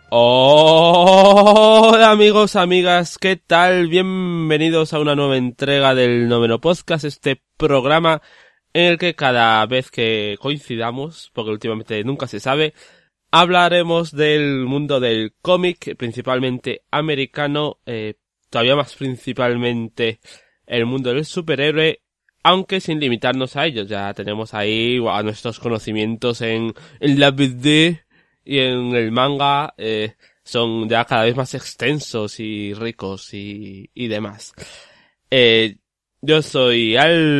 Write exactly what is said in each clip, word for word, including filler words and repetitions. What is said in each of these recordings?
Hola amigos, amigas, ¿qué tal? Bienvenidos a una nueva entrega del Noveno Podcast, este programa en el que cada vez que coincidamos, porque últimamente nunca se sabe, hablaremos del mundo del cómic, principalmente americano, eh, todavía más principalmente el mundo del superhéroe, aunque sin limitarnos a ellos. Ya tenemos ahí a nuestros conocimientos en, en la B D y en el manga, eh, son ya cada vez más extensos y ricos y, y demás. Eh, yo soy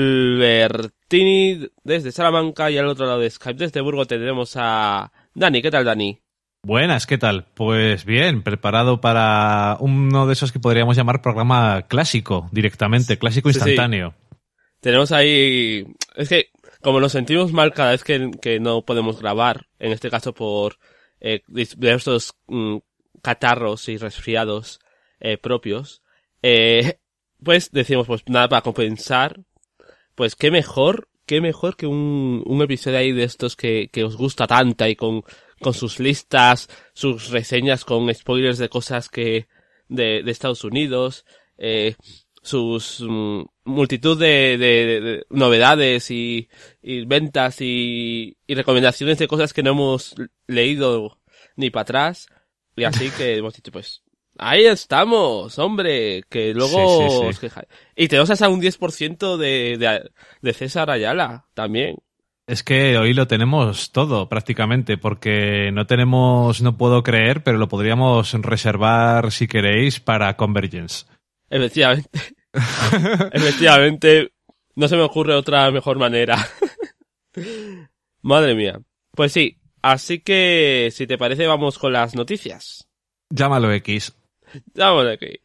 Albertini desde Salamanca y al otro lado de Skype desde Burgos tenemos a Dani. ¿Qué tal, Dani? Buenas, ¿qué tal? Pues bien, preparado para uno de esos que podríamos llamar programa clásico, directamente, clásico instantáneo. Sí, sí. Tenemos ahí... Es que como nos sentimos mal cada vez que, que no podemos grabar, en este caso por eh, diversos mm, catarros y resfriados eh, propios, eh, pues decimos, pues nada, para compensar, pues qué mejor, qué mejor que un, un episodio ahí de estos que, que os gusta tanta y con, con sus listas, sus reseñas con spoilers de cosas que, de, de Estados Unidos, eh, sus um, multitud de, de, de novedades y, y ventas y, y recomendaciones de cosas que no hemos leído ni para atrás. Y así que hemos dicho, pues, ahí estamos, hombre, que luego sí, sí, sí. os quejáis. Y tenemos hasta un diez por ciento de, de, de César Ayala también. Es que hoy lo tenemos todo, prácticamente, porque no tenemos, no puedo creer, pero lo podríamos reservar, si queréis, para Convergence. Efectivamente. Efectivamente. No se me ocurre otra mejor manera. Madre mía. Pues sí. Así que, si te parece, vamos con las noticias. Llámalo X. Llámalo aquí.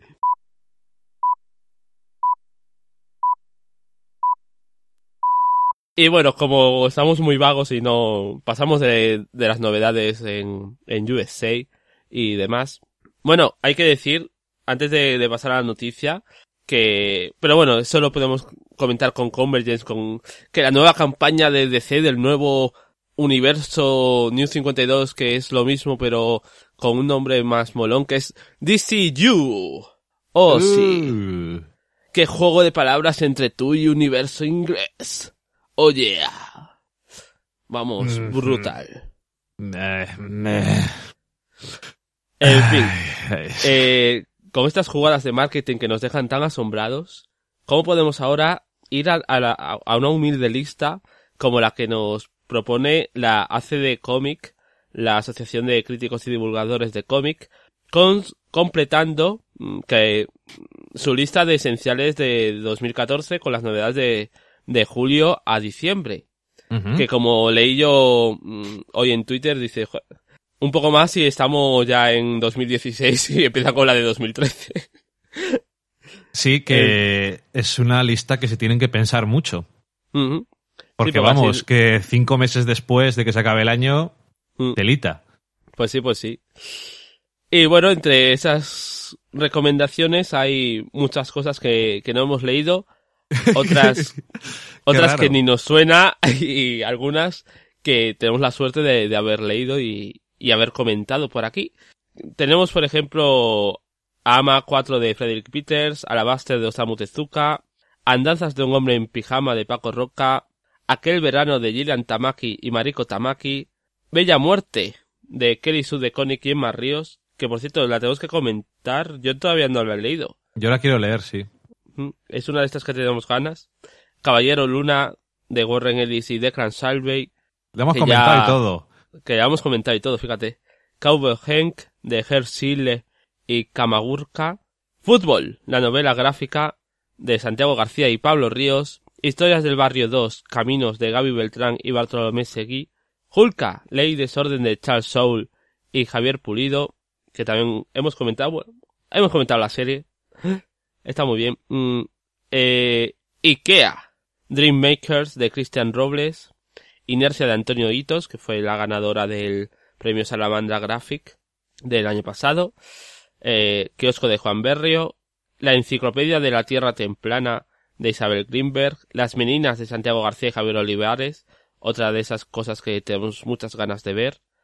Y bueno, como estamos muy vagos y no pasamos de, de las novedades en, en U S A y demás. Bueno, hay que decir, antes de, de pasar a la noticia, que, pero bueno, eso lo podemos comentar con Convergence, con que la nueva campaña de D C del nuevo universo New cincuenta y dos, que es lo mismo pero con un nombre más molón, que es D C U. Oh, uh. sí. Qué juego de palabras entre tú y universo inglés. Oh, yeah. Vamos, mm-hmm. Brutal. Eh, eh. En fin, eh, con estas jugadas de marketing que nos dejan tan asombrados, ¿cómo podemos ahora ir a, a, la, a una humilde lista como la que nos propone la A C D Comic, la Asociación de Críticos y Divulgadores de Cómic, con, completando que su lista de esenciales de dos mil catorce con las novedades de, de julio a diciembre? Uh-huh. Que como leí yo mmm, hoy en Twitter, dice, un poco más y estamos ya en dos mil dieciséis y empieza con la de dos mil trece. Sí, que eh, es una lista que se tienen que pensar mucho. Uh-huh. Porque sí, vamos, así... que cinco meses después de que se acabe el año, mm. telita. Pues sí, pues sí. Y bueno, entre esas recomendaciones hay muchas cosas que, que no hemos leído, otras otras que ni nos suena y algunas que tenemos la suerte de, de haber leído y, y haber comentado por aquí. Tenemos, por ejemplo, Ama cuatro de Frederick Peters, Alabaster de Osamu Tezuka, Andanzas de un hombre en pijama de Paco Roca, Aquel verano de Gillian Tamaki y Mariko Tamaki, Bella muerte de Kelly Sue DeConnick y Emma Ríos, que por cierto la tenemos que comentar, yo todavía no la he leído. Yo la quiero leer, sí. Es una de estas que tenemos ganas. Caballero Luna de Warren Ellis y Declan Shalvey. Lo hemos comentado ya, y todo. Que ya hemos comentado y todo, fíjate. Cowboy Hank de Hershile y Kamagurka. Fútbol, la novela gráfica de Santiago García y Pablo Ríos. Historias del barrio dos, Caminos de Gaby Beltrán y Bartolomé Seguí. Hulka, Ley y Desorden de Charles Soule y Javier Pulido, que también hemos comentado, bueno, hemos comentado la serie. Está muy bien. Mm, eh, Ikea, Dream Makers de Cristian Robles. Inercia de Antonio Hitos, que fue la ganadora del premio Salamandra Graphic del año pasado. Eh, Kiosco de Juan Berrio. La Enciclopedia de la Tierra Templana de Isabel Greenberg, Las Meninas de Santiago García y Javier Olivares, otra de esas cosas que tenemos muchas ganas de ver,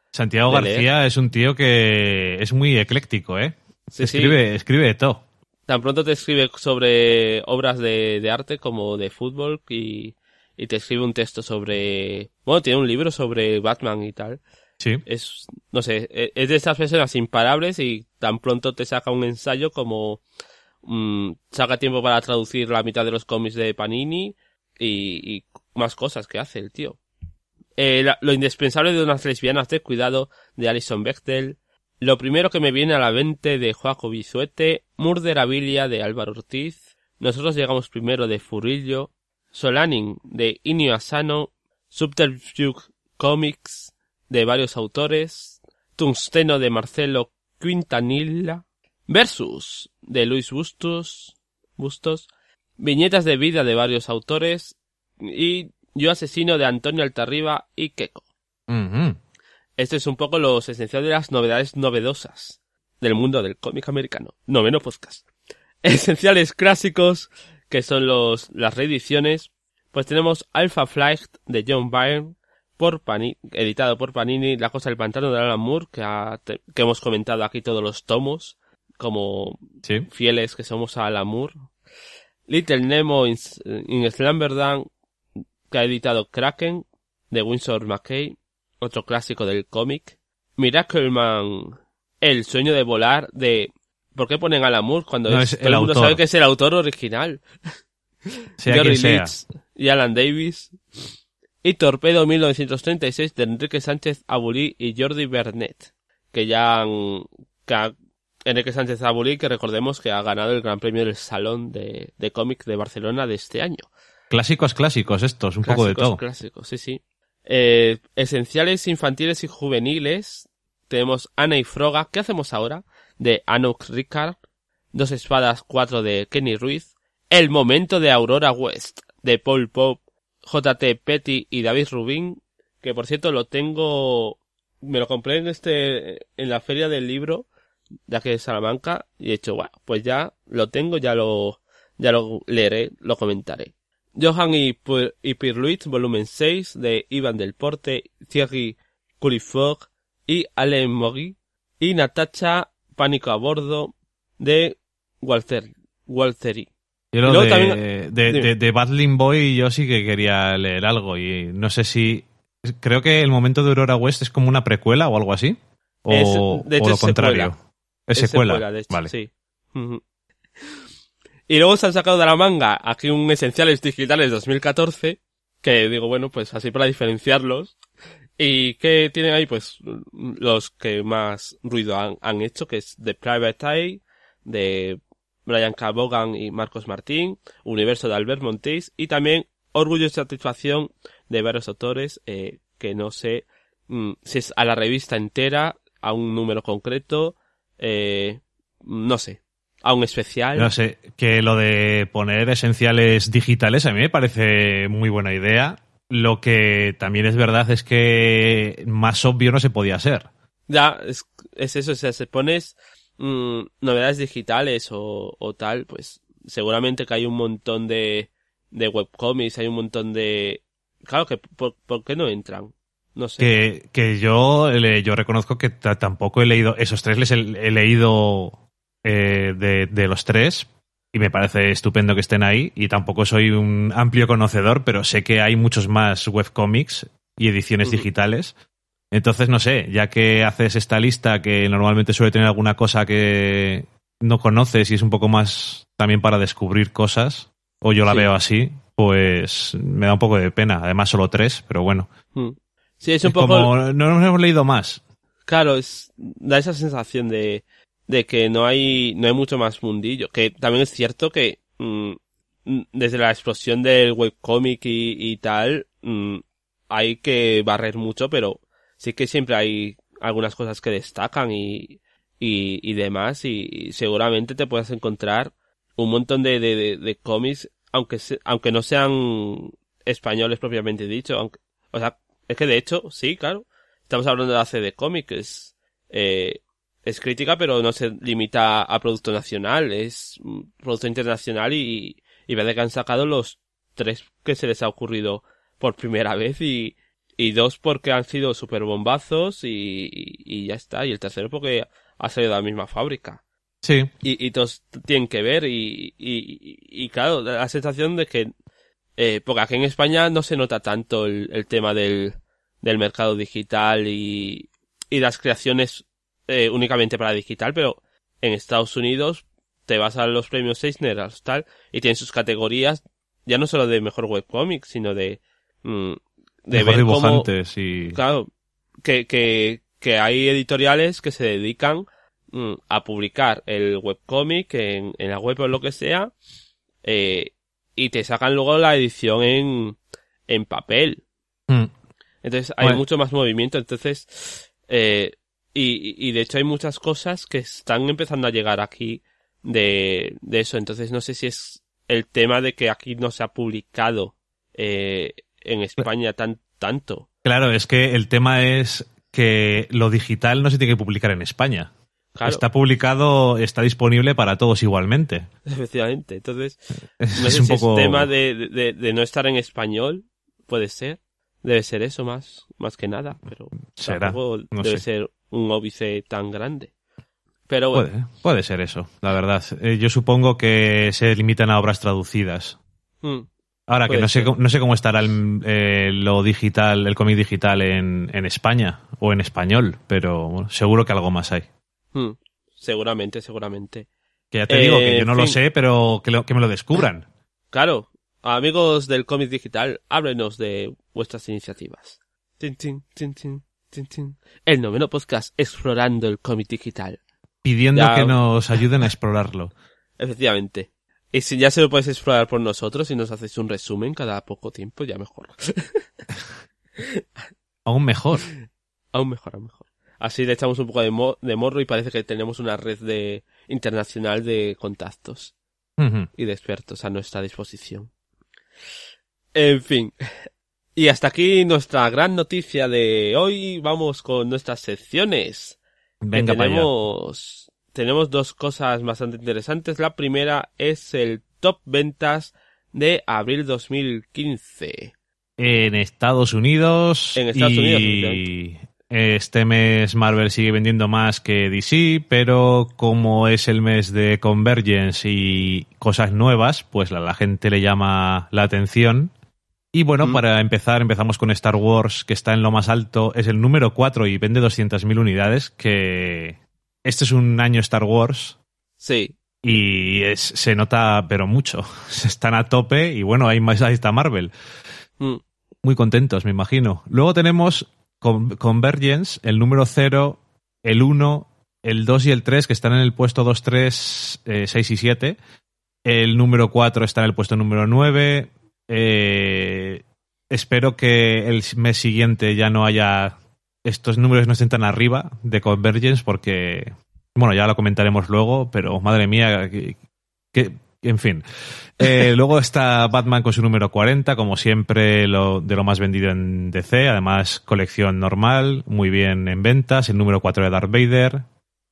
Santiago García leer. Es un tío que es muy ecléctico, ¿eh? Sí, escribe, sí. escribe de todo. Tan pronto te escribe sobre obras de, de arte como de fútbol y, y te escribe un texto sobre... Bueno, tiene un libro sobre Batman y tal. Sí. Es, no sé, es de esas personas imparables y tan pronto te saca un ensayo como... Mmm, saca tiempo para traducir la mitad de los cómics de Panini y, y más cosas que hace el tío. Eh, la, lo indispensable de unas lesbianas de cuidado de Alison Bechdel. Lo primero que me viene a la mente de Joaco Bizuete, Murderabilia de Álvaro Ortiz, Nosotros llegamos primero de Furillo, Solanin de Inio Asano, Subterfuge Comics de varios autores, Tungsteno de Marcelo Quintanilla, Versus de Luis Bustos, Bustos, Viñetas de vida de varios autores y Yo asesino de Antonio Altarriba y Keiko. Uh-huh. Este es un poco los esenciales de las novedades novedosas del mundo del cómic americano. Noveno podcast. Esenciales clásicos, que son los las reediciones. Pues tenemos Alpha Flight de John Byrne, por Panini, editado por Panini, La cosa del pantano de Alan Moore, que, ha, que hemos comentado aquí todos los tomos, como sí. fieles que somos a Alan Moore. Little Nemo in, in Slumberland, que ha editado Kraken, de Winsor McCay, otro clásico del cómic. Miracleman, El sueño de volar, de... ¿Por qué ponen Alan Moore cuando no, es, es todo el mundo autor. sabe que es el autor original? Sea Jerry quien Leach sea. y Alan Davis. Y Torpedo mil novecientos treinta y seis de Enrique Sánchez Abulí y Jordi Bernet, que ya han... Que ha, Enrique Sánchez Abulí, que recordemos que ha ganado el Gran Premio del Salón de, de Cómic de Barcelona de este año. Clásicos clásicos estos, un clásicos, poco de todo. Clásicos, sí, sí. Eh, esenciales infantiles y juveniles. Tenemos Ana y Froga. ¿Qué hacemos ahora? De Anouk Ricard. Dos espadas cuatro de Kenny Ruiz. El momento de Aurora West de Paul Pope, J T Petty y David Rubin. Que por cierto lo tengo... Me lo compré en este en la feria del libro de aquí de Salamanca. Y he dicho, bueno, pues ya lo tengo, ya lo, ya lo leeré, lo comentaré. Johan y, P- y Pirluit, volumen seis, de Iván del Porte, Thierry Coulifort y Alain Mogui, y Natacha, Pánico a bordo, de Walter, Walteri. Y lo y luego de, también, de, de, de Battling Boy yo sí que quería leer algo y no sé si... Creo que el momento de Aurora West es como una precuela o algo así, o, es, de hecho, o lo es contrario. Secuela. Es, es secuela, secuela de hecho, vale. Sí. Y luego se han sacado de la manga aquí un Esenciales Digitales dos mil catorce, que digo, bueno, pues así para diferenciarlos. Y que tienen ahí, pues, los que más ruido han, han hecho, que es The Private Eye, de Brian K. Vaughan y Marcos Martín, Universo de Albert Monteis, y también Orgullo y Satisfacción de varios autores, eh, que no sé mm, si es a la revista entera, a un número concreto, eh, no sé. A un especial. No sé, que lo de poner esenciales digitales a mí me parece muy buena idea. Lo que también es verdad es que más obvio no se podía ser. Ya, es, es eso, o sea, si pones mmm, novedades digitales o, o tal, pues seguramente que hay un montón de, de webcomics, hay un montón de... Claro, que ¿por, por qué no entran? No sé. Que, que yo, yo reconozco que t- tampoco he leído, esos tres les he, he leído... Eh, de, de los tres y me parece estupendo que estén ahí y tampoco soy un amplio conocedor, pero sé que hay muchos más webcomics y ediciones uh-huh. digitales. Entonces, no sé, ya que haces esta lista que normalmente suele tener alguna cosa que no conoces y es un poco más también para descubrir cosas, o yo la sí. veo así, pues me da un poco de pena. Además, solo tres, pero bueno. Uh-huh. Sí, es un es poco... Como no nos hemos leído más. Claro, es da esa sensación de... de que no hay no hay mucho más mundillo, que también es cierto que mmm, desde la explosión del webcomic y, y tal mmm, hay que barrer mucho, pero sí que siempre hay algunas cosas que destacan y y, y demás y, y seguramente te puedes encontrar un montón de, de, de, de cómics aunque se, aunque no sean españoles propiamente dicho, aunque, o sea, es que de hecho sí, claro, estamos hablando de la C D Comics, que es eh, es crítica, pero no se limita a producto nacional, es producto internacional y, y parece que han sacado los tres que se les ha ocurrido por primera vez y, y dos porque han sido super bombazos y, y, y ya está. Y el tercero porque ha salido de la misma fábrica. Sí. Y, y todos tienen que ver y, y, y, y claro, da la sensación de que, eh, porque aquí en España no se nota tanto el, el tema del, del mercado digital y, y las creaciones eh, únicamente para digital, pero en Estados Unidos te vas a los premios Eisner, tal, y tienen sus categorías, ya no solo de mejor webcomic, sino de, mm, de Mejor ver dibujantes cómo, y... claro, que, que, que hay editoriales que se dedican mm, a publicar el webcomic en, en la web o lo que sea, eh, y te sacan luego la edición en, en papel. Mm. Entonces hay Bueno. mucho más movimiento, entonces, eh, y, y de hecho hay muchas cosas que están empezando a llegar aquí de, de eso, entonces no sé si es el tema de que aquí no se ha publicado eh, en España tan tanto. Claro, es que el tema es que lo digital no se tiene que publicar en España. Claro. Está publicado, está disponible para todos igualmente. Efectivamente, entonces Es, no es sé un si poco... es tema de, de, de no estar en español, puede ser, debe ser eso más, más que nada, pero Será, tampoco no debe sé. ser un óbice tan grande. Pero bueno, Puede, puede ser eso, la verdad. Eh, yo supongo que se limitan a obras traducidas. mm, Ahora, que Puede no sé, ser. cómo- no sé cómo estará el, eh, lo digital, el cómic digital en, en España o en español, pero bueno, seguro que algo más hay. mm, seguramente, seguramente. Que ya te Eh, digo que yo en no lo fin. sé, pero que, lo- que me lo descubran. Claro, amigos del cómic digital, háblenos de vuestras iniciativas. Tin, tin, tin, tin, tin, tin. El noveno podcast explorando el cómic digital. Pidiendo Ya. que nos ayuden a explorarlo. Efectivamente. Y si ya se lo podéis explorar por nosotros y nos hacéis un resumen cada poco tiempo, ya mejor. Aún mejor. Aún mejor, aún mejor. Así le echamos un poco de, mo- de morro y parece que tenemos una red de internacional de contactos Ujú. y de expertos a nuestra disposición. En fin. Y hasta aquí nuestra gran noticia de hoy. Vamos con nuestras secciones. Venga Que para allá. tenemos, tenemos dos cosas bastante interesantes. La primera es el top ventas de abril dos mil quince. En Estados Unidos. En Estados y Unidos, este mes Marvel sigue vendiendo más que D C, pero como es el mes de Convergence y cosas nuevas, pues la, la gente le llama la atención. Y bueno, Mm. para empezar, empezamos con Star Wars, que está en lo más alto, es el número cuatro y vende doscientas mil unidades, que este es un año Star Wars Sí. y es, se nota pero mucho. Están a tope y bueno, ahí, más, ahí está Marvel. Mm. Muy contentos, me imagino. Luego tenemos Con- Convergence, el número cero, el uno, el dos y el tres, que están en el puesto dos, tres, eh, seis y siete. El número cuatro está en el puesto número nueve. Eh, espero que el mes siguiente ya no haya... Estos números no estén tan arriba de Convergence porque... Bueno, ya lo comentaremos luego, pero madre mía, que... que- en fin. Eh, luego está Batman con su número cuarenta, como siempre, lo, de lo más vendido en D C. Además, colección normal, muy bien en ventas. El número cuatro de Darth Vader.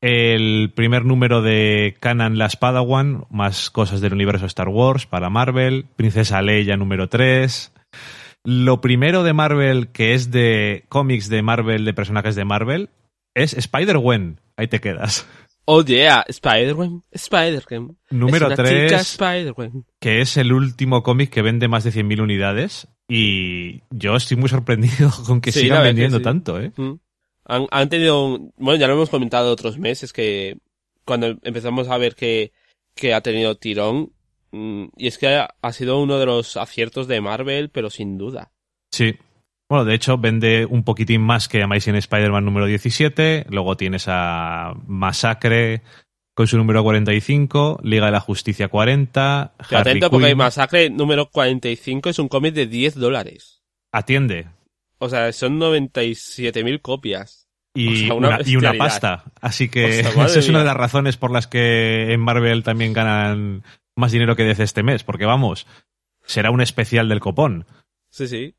El primer número de Kanan la Padawan, más cosas del universo Star Wars para Marvel. Princesa Leia número tres. Lo primero de Marvel, que es de cómics de Marvel, de personajes de Marvel, es Spider-Gwen. Ahí te quedas. Oh yeah, Spider-Man, Spider-Man. Número Es una chica tres, Spider-Man. que es el último cómic que vende más de cien mil unidades. Y yo estoy muy sorprendido con que Sí, la sigan verdad que vendiendo sí. tanto, ¿eh? Mm. Han, han tenido, un- bueno, ya lo hemos comentado otros meses que cuando empezamos a ver que, que ha tenido tirón, mm, y es que ha, ha sido uno de los aciertos de Marvel, pero sin duda. Sí. Bueno, de hecho, vende un poquitín más que Amazing Spider-Man número diecisiete. Luego tienes a Masacre con su número cuarenta y cinco. Liga de la Justicia cuarenta. Pero Harley atento porque Quinn. Masacre número cuarenta y cinco es un cómic de diez dólares. Atiende. O sea, son noventa y siete mil copias. Y, O sea, una una, y una bestialidad. pasta. Así que O sea, esa madre es una de mía. las razones por las que en Marvel también ganan más dinero que D C este mes. Porque vamos, será un especial del copón. Sí, sí.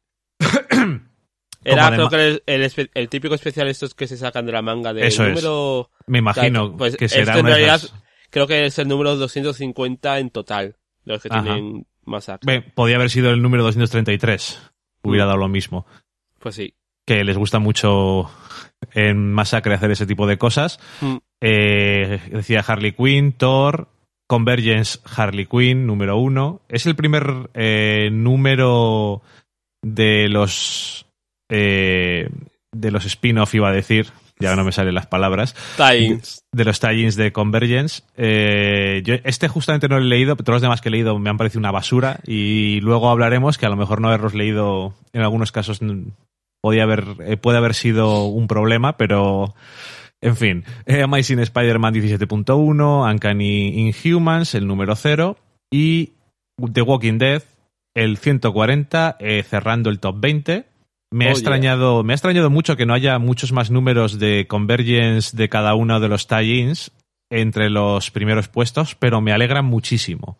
Era, además- creo que el, el, espe- el típico especial estos que se sacan de la manga del Eso es. número... Me imagino Pues que será esto en una de realidad esas- creo que es el número doscientos cincuenta en total, de los que Ajá. tienen Masacre. Ve, podía haber sido el número doscientos treinta y tres. Hubiera Mm. dado lo mismo. Pues sí. que les gusta mucho en Masacre hacer ese tipo de cosas. Mm. Eh, decía Harley Quinn, Thor, Convergence Harley Quinn, número uno. Es el primer eh, número de los eh, de los spin-off, iba a decir. Ya no me salen las palabras. Tie-ins. De, de los tie-ins de Convergence. Eh, yo este justamente no lo he leído, pero todos los demás que he leído me han parecido una basura. Y luego hablaremos que a lo mejor no haberlos leído en algunos casos podía haber, eh, puede haber sido un problema, pero en fin. Eh, Amazing Spider-Man diecisiete punto uno, Uncanny Inhumans, el número cero, y The Walking Dead, el ciento cuarenta, eh, cerrando el top veinte. Me ha, oh, extrañado, yeah. me ha extrañado mucho que no haya muchos más números de Convergence de cada uno de los tie-ins entre los primeros puestos, pero me alegran muchísimo.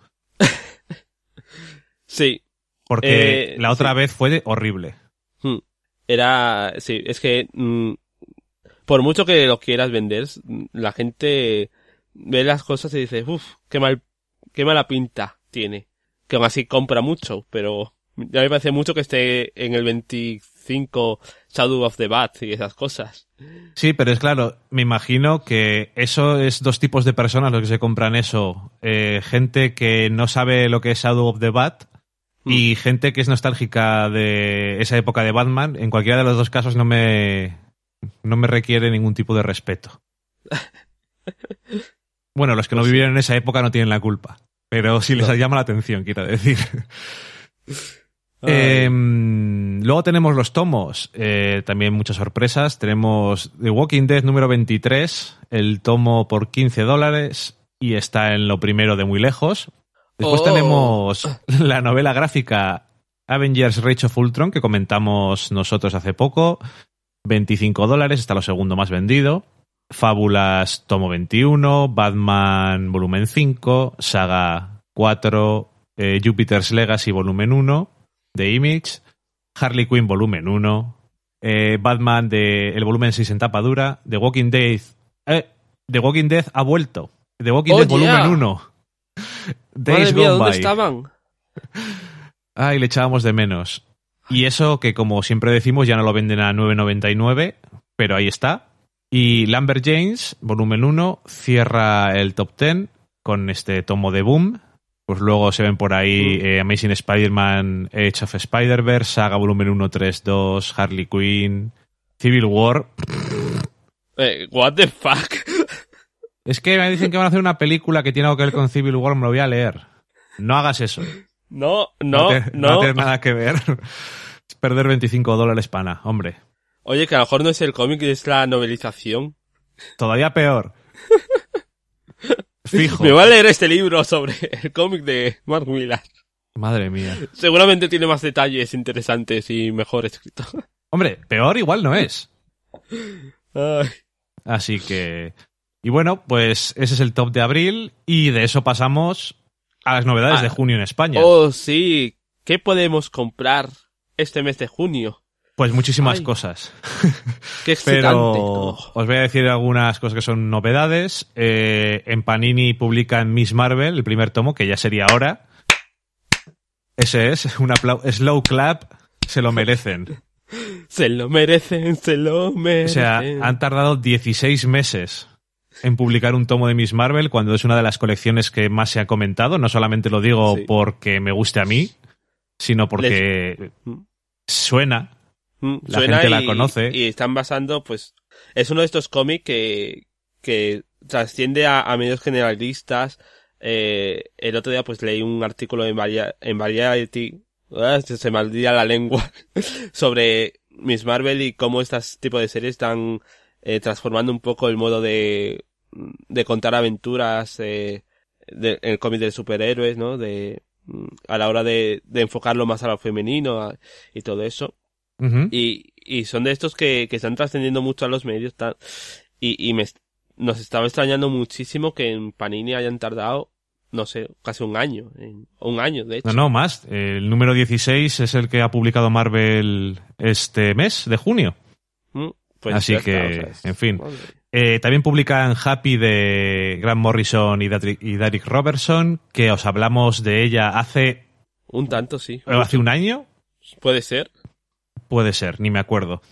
Sí. Porque eh, la otra sí. vez fue horrible. Era... Sí, es que... Mmm, por mucho que lo quieras vender, la gente ve las cosas y dice, uff, qué mal, qué mala pinta tiene. Que aún así compra mucho, pero ya me parece mucho que esté en el veinticinco Shadow of the Bat y esas cosas. Sí, pero es claro, me imagino que eso es dos tipos de personas los que se compran eso. Eh, gente que no sabe lo que es Shadow of the Bat mm. y gente que es nostálgica de esa época de Batman. En cualquiera de los dos casos no me, no me requiere ningún tipo de respeto. Bueno, los que no vivieron en esa época no tienen la culpa. Pero sí les no. llama la atención, quiero decir. eh, luego tenemos los tomos. Eh, también muchas sorpresas. Tenemos The Walking Dead número veintitrés. El tomo por quince dólares. Y está en lo primero de muy lejos. Después oh. tenemos la novela gráfica Avengers Rage of Ultron, que comentamos nosotros hace poco. veinticinco dólares. Está lo segundo más vendido. Fábulas tomo veintiuno, Batman volumen cinco, Saga cuatro, eh, Jupiter's Legacy volumen uno de Image, Harley Quinn volumen uno, eh, Batman de el volumen seis en tapa dura, The Walking Dead, eh, The Walking Dead ha vuelto, The Walking oh, Dead yeah. volumen uno. Madre mía, ¿dónde estaban? Ay, le echábamos de menos. Y eso que, como siempre decimos, ya no lo venden a nueve noventa y nueve, pero ahí está. Y Lambert James, volumen uno, cierra el top diez con este tomo de Boom. Pues luego se ven por ahí eh, Amazing Spider-Man, Age of Spider-Verse, Saga volumen uno, tres, dos, Harley Quinn, Civil War. Eh, what the fuck? Es que me dicen que van a hacer una película que tiene algo que ver con Civil War, me lo voy a leer. No hagas eso. No, no, no. Te, no. No tiene nada que ver. Es perder veinticinco dólares, pana, hombre. Oye, que a lo mejor no es el cómic, es la novelización. Todavía peor. Fijo. Me voy a leer este libro sobre el cómic de Mark Millar. Madre mía. Seguramente tiene más detalles interesantes y mejor escrito. Hombre, peor igual no es. Ay. Así que... Y bueno, pues ese es el top de abril y de eso pasamos a las novedades ah. de junio en España. Oh, sí. ¿Qué podemos comprar este mes de junio? Pues muchísimas Ay, cosas. Qué excitante. Pero oh. os voy a decir algunas cosas que son novedades. Eh, en Panini publican Miss Marvel, el primer tomo, que ya sería hora. Ese es, un aplauso. Slow clap, se lo merecen. Se lo merecen, se lo merecen. O sea, han tardado dieciséis meses en publicar un tomo de Miss Marvel, cuando es una de las colecciones que más se ha comentado. No solamente lo digo sí. porque me guste a mí, sino porque Les... suena... La Suena gente y, la conoce. Y están basando, pues... Es uno de estos cómics que, que trasciende a, a medios generalistas. Eh, el otro día, pues, leí un artículo en, Varia, en Variety... Uh, se me olvida la lengua. Sobre Miss Marvel y cómo estos tipos de series están eh, transformando un poco el modo de, de contar aventuras eh, de, en el cómic de superhéroes, ¿no? De, a la hora de, de enfocarlo más a lo femenino a, y todo eso. Uh-huh. Y, y son de estos que, que están trascendiendo mucho a los medios. Tal, y y me, nos estaba extrañando muchísimo que en Panini hayan tardado, no sé, casi un año. En, un año, de hecho. No, no, más. El número dieciséis es el que ha publicado Marvel este mes de junio. Mm, pues Así que, está, o sea, en fin. Eh, también publican Happy de Grant Morrison y Derek, y Derek Robertson, que os hablamos de ella hace... Un tanto, sí. ¿Hace un año? Puede ser. Puede ser, ni me acuerdo.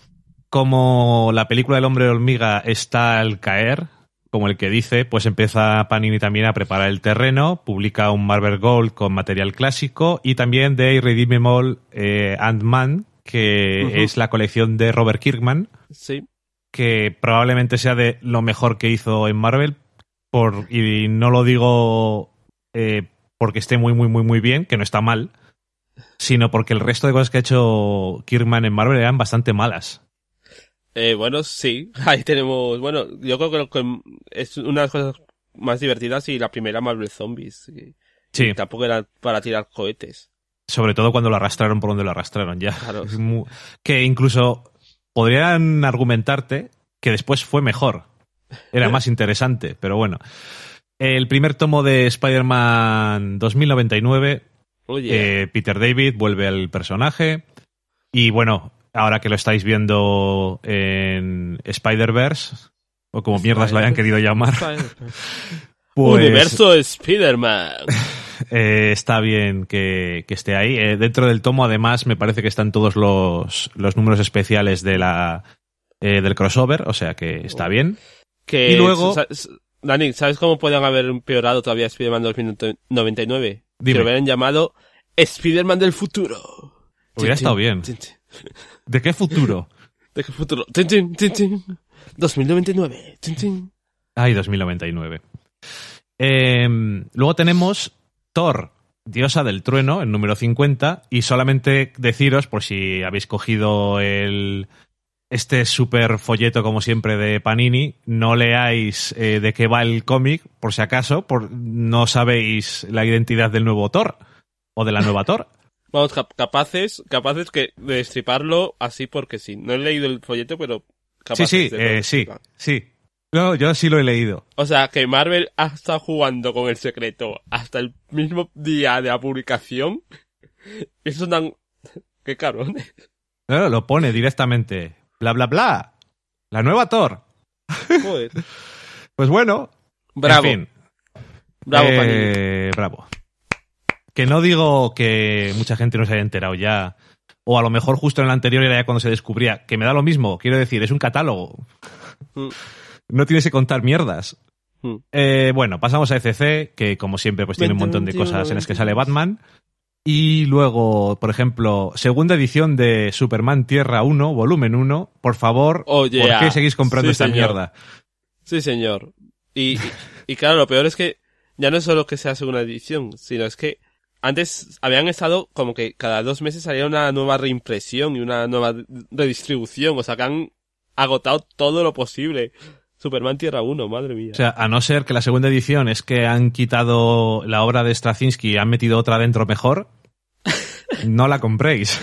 como la película del Hombre Hormiga está al caer, como el que dice, pues empieza Panini también a preparar el terreno, publica un Marvel Gold con material clásico y también de Irredeemable eh, Ant-Man, que uh-huh. es la colección de Robert Kirkman, sí. que probablemente sea de lo mejor que hizo en Marvel, por, y no lo digo eh, porque esté muy, muy, muy, muy bien, que no está mal, sino porque el resto de cosas que ha hecho Kirkman en Marvel eran bastante malas. Eh, bueno, sí, ahí tenemos, bueno, yo creo que lo que es una de las cosas más divertidas y la primera Marvel Zombies. Y, sí. Y tampoco era para tirar cohetes. Sobre todo cuando lo arrastraron por donde lo arrastraron ya. Claro. Muy, que incluso podrían argumentarte que después fue mejor. Era más interesante, pero bueno. El primer tomo de Spider-Man dos mil noventa y nueve, oh, yeah. eh, Peter David vuelve al personaje y bueno, ahora que lo estáis viendo en Spider-Verse, o como mierdas lo hayan querido llamar, pues, Universo Spider-Man. Eh, está bien que, que esté ahí. Eh, dentro del tomo, además, me parece que están todos los, los números especiales de la eh, del crossover, o sea que está bien. Que, y luego... Dani, ¿sabes cómo podían haber empeorado todavía Spider-Man dos mil noventa y nueve? Dime. Que lo hubieran llamado Spider-Man del futuro. Hubiera estado bien. ¿De qué futuro? ¿De qué futuro? Tin, tin, tin, tin. dos mil noventa y nueve. Tin, tin. Ay, dos mil noventa y nueve. Eh, luego tenemos Thor, Diosa del Trueno, el número cincuenta, y solamente deciros, por si habéis cogido el este super folleto, como siempre, de Panini, no leáis eh, de qué va el cómic, por si acaso, por, no sabéis la identidad del nuevo Thor, o de la nueva Thor. Vamos, cap- capaces, capaces que de destriparlo así porque sí. No he leído el folleto, pero capaces sí, sí, de eh, sí, sí. No, yo sí lo he leído. O sea, que Marvel ha estado jugando con el secreto hasta el mismo día de la publicación. Eso tan... ¡Qué cabrones! No, lo pone directamente. Bla, bla, bla. La nueva Thor. Joder. Pues bueno. Bravo. En fin. Bravo, eh, Panini. Bravo. Que no digo que mucha gente no se haya enterado ya. O a lo mejor justo en el anterior era ya cuando se descubría. Que me da lo mismo. Quiero decir, es un catálogo. Mm. No tienes que contar mierdas. Mm. Eh, bueno, pasamos a E C C, que como siempre pues tiene un montón de cosas en las que sale Batman. Y luego, por ejemplo, segunda edición de Superman Tierra uno, volumen uno. Por favor, oh, yeah. ¿por qué seguís comprando sí, esta señor. mierda? Sí, señor. Y, y, y claro, lo peor es que ya no es solo que sea segunda edición, sino es que antes habían estado como que cada dos meses salía una nueva reimpresión y una nueva redistribución. O sea, que han agotado todo lo posible. Superman Tierra uno, madre mía. O sea, a no ser que la segunda edición es que han quitado la obra de Straczynski y han metido otra dentro mejor, no la compréis.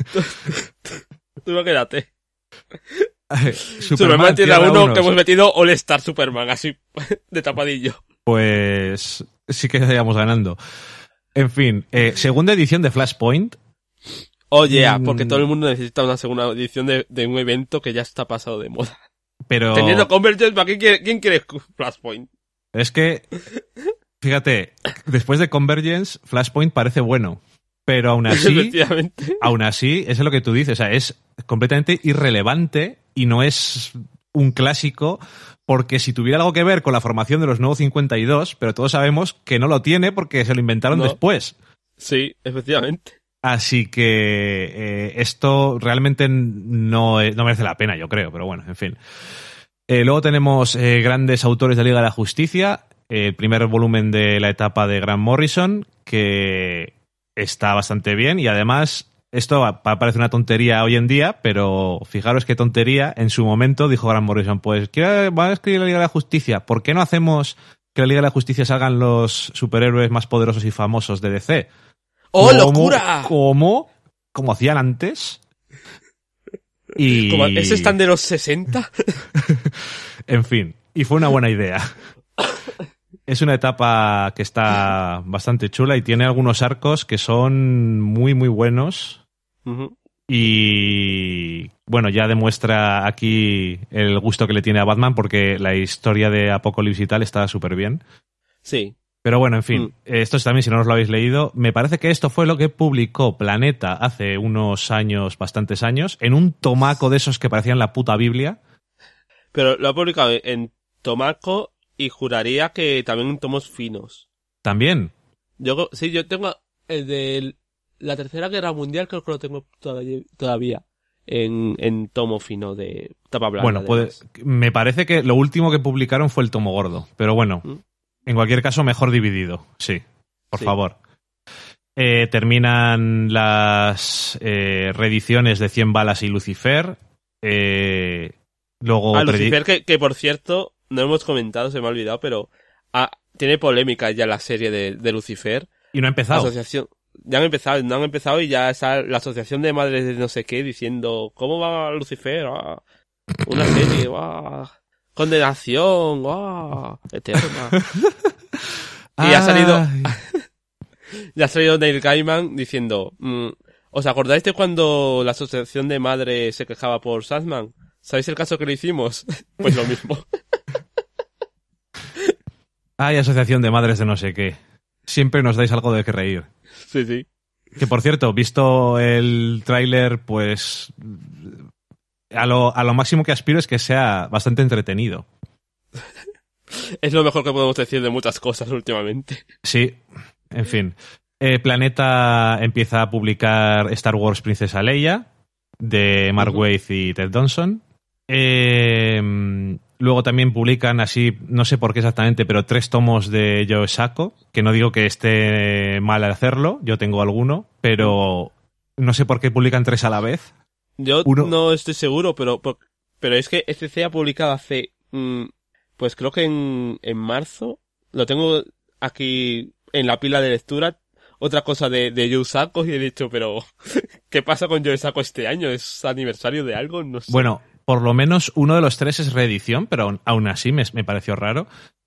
Tú no quédate. Superman, Superman Tierra uno, uno, que hemos metido All Star Superman, así de tapadillo. Pues sí que estaríamos ganando. En fin, eh, segunda edición de Flashpoint. Oye, oh, yeah, mm. porque todo el mundo necesita una segunda edición de, de un evento que ya está pasado de moda. Pero... Teniendo Convergence, ¿para qué quiere, quién quiere Flashpoint? Es que, fíjate, después de Convergence, Flashpoint parece bueno. Pero aún así, aún así, es lo que tú dices, o sea, es completamente irrelevante y no es un clásico, porque si tuviera algo que ver con la formación de los nuevos cincuenta y dos, pero todos sabemos que no lo tiene porque se lo inventaron no. después. Sí, efectivamente. Así que eh, esto realmente no, no merece la pena, yo creo, pero bueno, en fin. Eh, luego tenemos eh, grandes autores de Liga de la Justicia, eh, el primer volumen de la etapa de Grant Morrison, que está bastante bien y además esto parece una tontería hoy en día, pero fijaros qué tontería. En su momento dijo Grant Morrison, pues quiero, van a escribir la Liga de la Justicia, ¿por qué no hacemos que la Liga de la Justicia salgan los superhéroes más poderosos y famosos de D C? ¡Oh, ¿Cómo, locura! ¿Cómo? ¿Cómo hacían antes? Y... ¿Cómo, ¿Ese están de los sesenta? En fin, y fue una buena idea. Es una etapa que está bastante chula y tiene algunos arcos que son muy, muy buenos. Uh-huh. Y bueno, ya demuestra aquí el gusto que le tiene a Batman porque la historia de Apocalipsis y tal está súper bien. Sí. Pero bueno, en fin, Mm. esto también, si no os lo habéis leído, me parece que esto fue lo que publicó Planeta hace unos años, bastantes años, en un tomaco de esos que parecían la puta Biblia. Pero lo ha publicado en tomaco y juraría que también en tomos finos. También. Yo sí, yo tengo el de la Tercera Guerra Mundial, creo que lo tengo todavía, todavía en, en tomo fino de tapa blanca. Bueno, puede, me parece que lo último que publicaron fue el tomo gordo, pero bueno, ¿Mm? en cualquier caso mejor dividido, sí, por Sí. favor. Eh, terminan las eh, reediciones de Cien balas y Lucifer. Eh, luego Ah, predi- Lucifer, que, que por cierto, no hemos comentado, se me ha olvidado, pero ah, tiene polémica ya la serie de, de Lucifer. y no ha La empezado. asociación, ya han empezado, no han empezado y ya está la asociación de madres de no sé qué diciendo, ¿cómo va Lucifer? Ah, una serie, ah, condenación, ah, eterna. Y ha salido, Ay. ya ha salido Neil Gaiman diciendo, mm, ¿os acordáis de cuando la asociación de madres se quejaba por Sandman? ¿Sabéis el caso que le hicimos? Pues lo mismo. Hay asociación de madres de no sé qué. Siempre nos dais algo de que reír. Sí, sí. Que por cierto, visto el tráiler, pues a lo, a lo máximo que aspiro es que sea bastante entretenido. Es lo mejor que podemos decir de muchas cosas últimamente. Sí, en fin. Eh, Planeta empieza a publicar Star Wars Princesa Leia, de Mark Ujú. Waid y Ted Danson. Eh, luego también publican así, no sé por qué exactamente, pero tres tomos de Joe Sacco, que no digo que esté mal hacerlo, yo tengo alguno, pero no sé por qué publican tres a la vez. Yo Uno- no estoy seguro, pero pero es que S C ha publicado hace, mm, pues creo que en, en marzo, lo tengo aquí en la pila de lectura, otra cosa de, de Joe Sacco, y he dicho, pero ¿qué pasa con Joe Sacco este año? ¿Es aniversario de algo? No sé. Bueno, por lo menos uno de los tres es reedición, pero aún, aún así me, me pareció raro.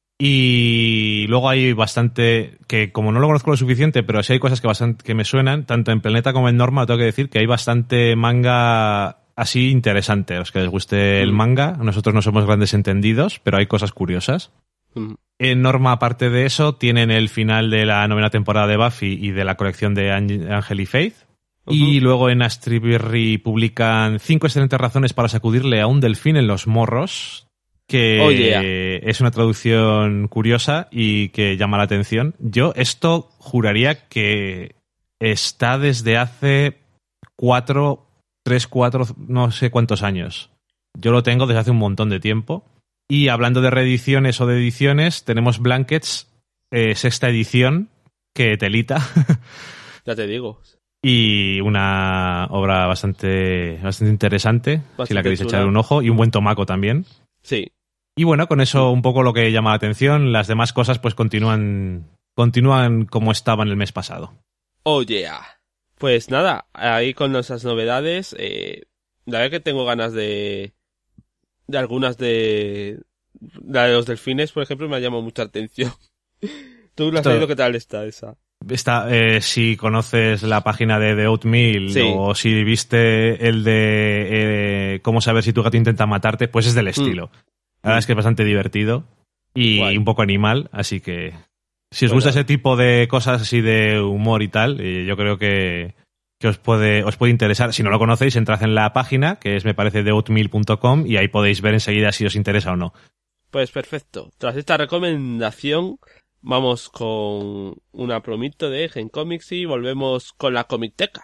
Y luego hay bastante, que como no lo conozco lo suficiente, pero sí hay cosas que, bastante, que me suenan, tanto en Planeta como en Norma, tengo que decir que hay bastante manga así interesante. A los que les guste el Mm. manga, nosotros no somos grandes entendidos, pero hay cosas curiosas. Mm. En Norma, aparte de eso, tienen el final de la novena temporada de Buffy y de la colección de Ángel y Faith. Y Ujú. luego en Astriberry publican cinco excelentes razones para sacudirle a un delfín en los morros, que Oh, yeah. es una traducción curiosa y que llama la atención. Yo esto juraría que está desde hace cuatro, tres, cuatro, no sé cuántos años. Yo lo tengo desde hace un montón de tiempo. Y hablando de reediciones o de ediciones, tenemos Blankets, eh, sexta edición, que telita. Ya te digo. Y una obra bastante, bastante interesante, Bastante si la queréis chula. echar un ojo, y un buen tomaco también. Sí. Y bueno, con eso un poco lo que llama la atención. Las demás cosas pues continúan, continúan como estaban el mes pasado. Oh yeah. Pues nada, ahí con nuestras novedades, eh, la verdad que tengo ganas de de algunas de la de los delfines, por ejemplo, me ha llamado mucha atención. ¿Tú la has Esto- leído? ¿Qué tal está esa? Está, eh, si conoces la página de The Oatmeal Sí. o si viste el de eh, cómo saber si tu gato intenta matarte, pues es del estilo. La verdad es que es bastante divertido y Guay. un poco animal, así que si os Pues gusta nada. ese tipo de cosas así de humor y tal, eh, yo creo que, que os puede os puede interesar. Si no lo conocéis, entrad en la página, que es me parece the oatmeal punto com, y ahí podéis ver enseguida si os interesa o no. Pues perfecto. Tras esta recomendación, vamos con una promito de Gen Comics y volvemos con la Comicteca.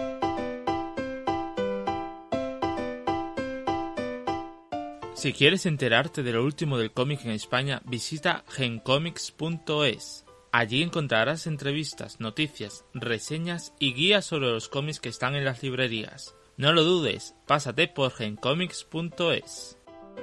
Si quieres enterarte de lo último del cómic en España, visita gencomics punto es. Allí encontrarás entrevistas, noticias, reseñas y guías sobre los cómics que están en las librerías. No lo dudes, pásate por gencomics punto es.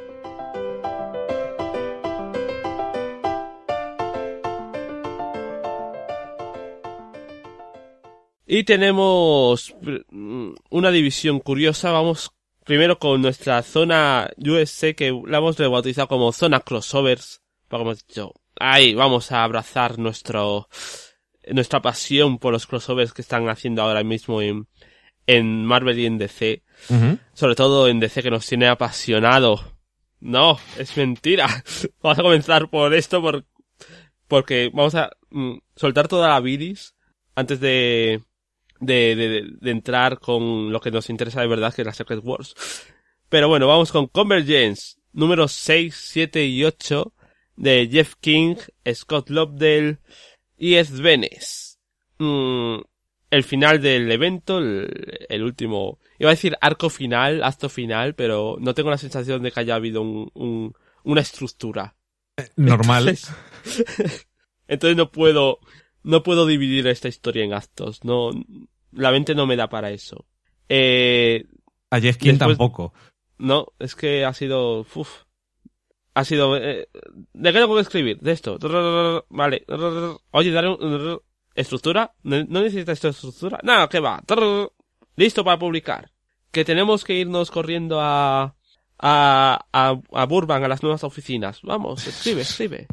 Y tenemos mm, una división curiosa. Vamos primero con nuestra zona U S C, que la hemos rebautizado como zona crossovers, porque hemos dicho, ahí vamos a abrazar nuestro nuestra pasión por los crossovers que están haciendo ahora mismo en, en Marvel y en D C. Uh-huh. Sobre todo en D C, que nos tiene apasionado. No, es mentira. Vamos a comenzar por esto, por, porque vamos a mm, soltar toda la bilis antes de, de, de, de entrar con lo que nos interesa de verdad, que es la Secret Wars. Pero bueno, vamos con Convergence, números seis, siete y ocho, de Jeff King, Scott Lobdell y Ed Benes. Mm, el final del evento, el, el último, iba a decir arco final, acto final, pero no tengo la sensación de que haya habido un, un, una estructura. Normal. Entonces, entonces no puedo, no puedo dividir esta historia en actos, no, la mente no me da para eso. Eh, A Jeff King después, tampoco. No, es que ha sido, uf, ha sido, eh, ¿de qué tengo que escribir? De esto, vale, oye, dale un, estructura, ¿no necesitas estructura? No, ¿qué va? Listo para publicar. Que tenemos que irnos corriendo a, a, a, a Burbank, a las nuevas oficinas. Vamos, escribe, escribe.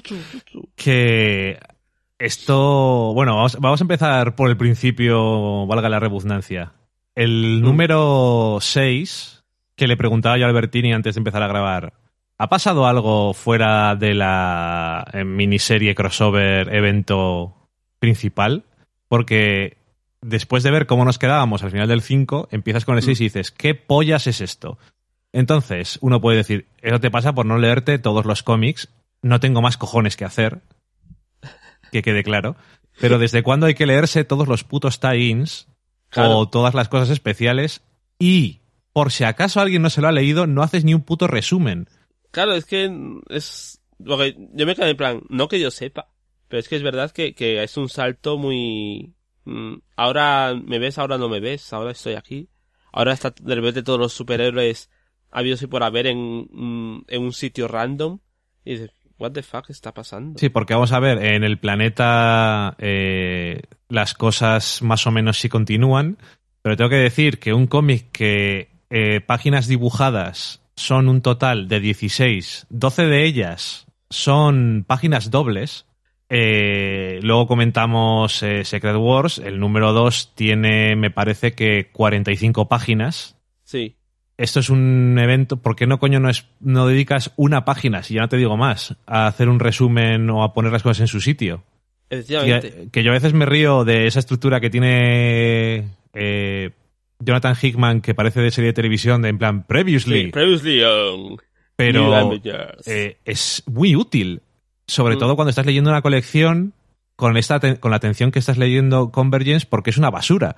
Que esto, bueno, vamos, vamos a empezar por el principio, valga la redundancia. El número seis, que le preguntaba yo a Albertini antes de empezar a grabar, ¿ha pasado algo fuera de la miniserie crossover evento principal? Porque después de ver cómo nos quedábamos al final del cinco, empiezas con el seis y dices, ¿qué pollas es esto? Entonces, uno puede decir, eso te pasa por no leerte todos los cómics, no tengo más cojones que hacer, que quede claro, pero ¿desde cuándo hay que leerse todos los putos tie-ins claro. o todas las cosas especiales? Y, por si acaso alguien no se lo ha leído, no haces ni un puto resumen. Claro, es que es... Porque yo me quedé en plan, no que yo sepa, pero es que es verdad que, que es un salto muy... Ahora me ves, ahora no me ves, ahora estoy aquí. Ahora está de repente todos los superhéroes habidos y por haber en, en un sitio random. Y dices, what the fuck está pasando? Sí, porque vamos a ver, en el planeta eh, las cosas más o menos sí continúan, pero tengo que decir que un cómic que eh, páginas dibujadas son un total de dieciséis, doce de ellas son páginas dobles. Eh, luego comentamos eh, Secret Wars, el número dos tiene, me parece que cuarenta y cinco páginas. Sí. Esto es un evento, ¿por qué no coño no, es, no dedicas una página, si ya no te digo más, a hacer un resumen o a poner las cosas en su sitio? Efectivamente. Que, que yo a veces me río de esa estructura que tiene eh, Jonathan Hickman, que parece de serie de televisión, de en plan, previously. Sí, previously on pero eh, es muy útil. Sobre mm. todo cuando estás leyendo una colección con esta con la atención que estás leyendo Convergence, porque es una basura.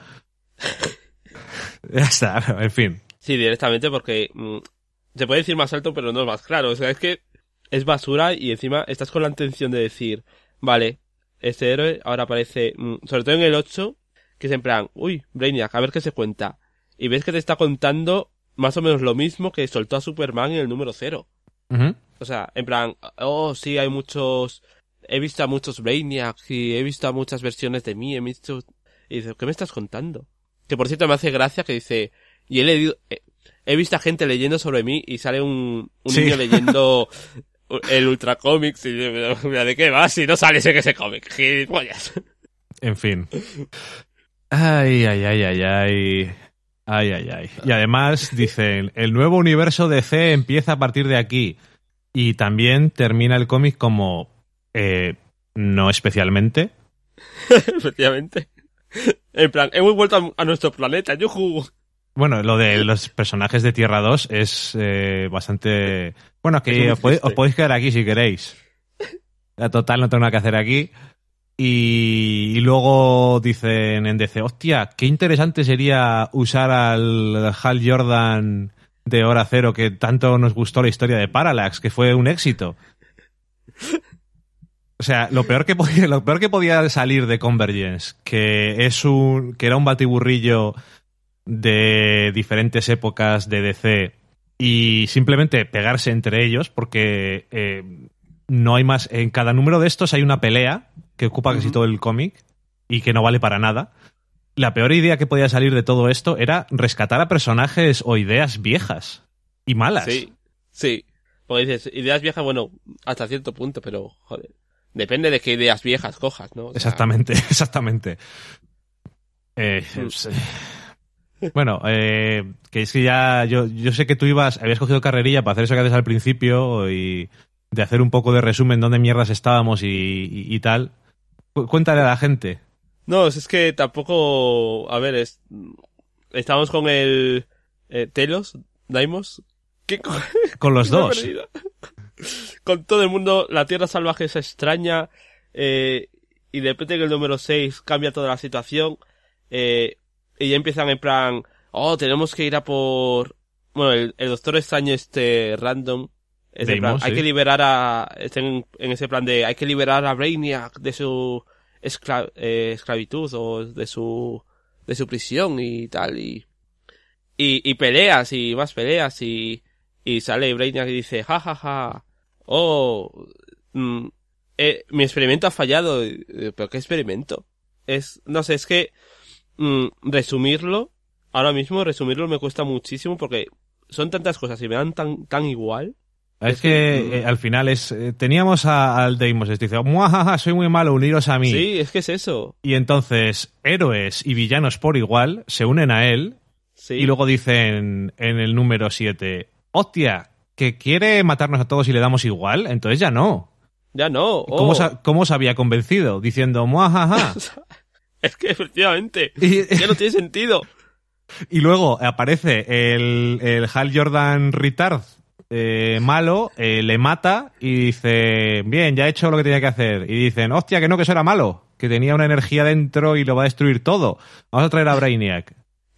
Ya está, en fin. Sí, directamente porque mmm, se puede decir más alto, pero no es más claro. O sea, es que es basura y encima estás con la intención de decir, vale, este héroe ahora aparece, mmm, sobre todo en el ocho, que es en plan, uy, Brainiac, a ver qué se cuenta. Y ves que te está contando más o menos lo mismo que soltó a Superman en el número cero. Uh-huh. O sea, en plan, oh, sí, hay muchos... He visto a muchos Brainiacs y he visto a muchas versiones de mí, he visto... Y dice, ¿qué me estás contando? Que por cierto me hace gracia que dice... Y he leído... He, he visto a gente leyendo sobre mí y sale un, un sí. niño leyendo el Ultra Comics y yo, mira, ¿de qué vas? Si no sale ese que ese cómic, gilipollas. En fin. Ay, ay, ay, ay, ay... Ay, ay, ay. Y además dicen, el nuevo universo D C empieza a partir de aquí. Y también termina el cómic como... Eh, no especialmente. Efectivamente. En plan, hemos vuelto a, a nuestro planeta, yujú. Bueno, lo de los personajes de Tierra dos es eh, bastante... Bueno, que os podéis, os podéis quedar aquí si queréis. La total, no tengo nada que hacer aquí. Y, y luego dicen en D C, hostia, qué interesante sería usar al Hal Jordan de Hora Cero, que tanto nos gustó la historia de Parallax, que fue un éxito. O sea, lo peor que podía, lo peor que podía salir de Convergence, que es un, que era un batiburrillo de diferentes épocas de D C y simplemente pegarse entre ellos, porque eh, no hay más. En cada número de estos hay una pelea que ocupa casi uh-huh. todo el cómic y que no vale para nada. La peor idea que podía salir de todo esto era rescatar a personajes o ideas viejas y malas. Sí, sí. Porque dices, ideas viejas, bueno, hasta cierto punto, pero, joder, depende de qué ideas viejas cojas, ¿no? O sea... Exactamente, exactamente. Eh, mm. Bueno, eh, que es que ya, yo, yo sé que tú ibas, habías cogido carrerilla para hacer eso que haces al principio y, de hacer un poco de resumen dónde mierdas estábamos y, y, y tal. Cu- Cuéntale a la gente. No, es que tampoco... A ver, es... Estamos con el... Eh, Telos, Daimos... ¿Qué co- Con los Me he dos. perdido. Con todo el mundo, la Tierra Salvaje es extraña, eh, y de repente en el número seis cambia toda la situación, eh, y ya empiezan en plan, oh, tenemos que ir a por... Bueno, el, el Doctor Extraño este random, es en plan, Deimos, hay sí. que liberar a... Están en, en ese plan de, hay que liberar a Brainiac de su escla- eh, esclavitud o de su de su prisión y tal, y, y, y peleas y más peleas y... Y sale Brainiac y dice, ja, ja, ja, oh, mm, eh, mi experimento ha fallado. Eh, ¿Pero qué experimento? Es, no sé, es que mm, resumirlo, ahora mismo resumirlo me cuesta muchísimo porque son tantas cosas y me dan tan, tan igual. Es Es que que, eh, al final es eh, teníamos a- al Deimos, este dice, muajaja, soy muy malo, uniros a mí. Sí, es que es eso. Y entonces héroes y villanos por igual se unen a él Sí, y luego dicen en el número siete, hostia, que quiere matarnos a todos y le damos igual, entonces ya no. ya no. Oh. ¿Cómo, os ha- cómo os había convencido? Diciendo, muajaja. Es que efectivamente, y, ya no tiene sentido. y luego aparece el, el Hal Jordan Retard eh, malo, eh, le mata y dice, bien, ya he hecho lo que tenía que hacer. Y dicen, hostia, que no, que eso era malo, que tenía una energía dentro y lo va a destruir todo. Vamos a traer a Brainiac.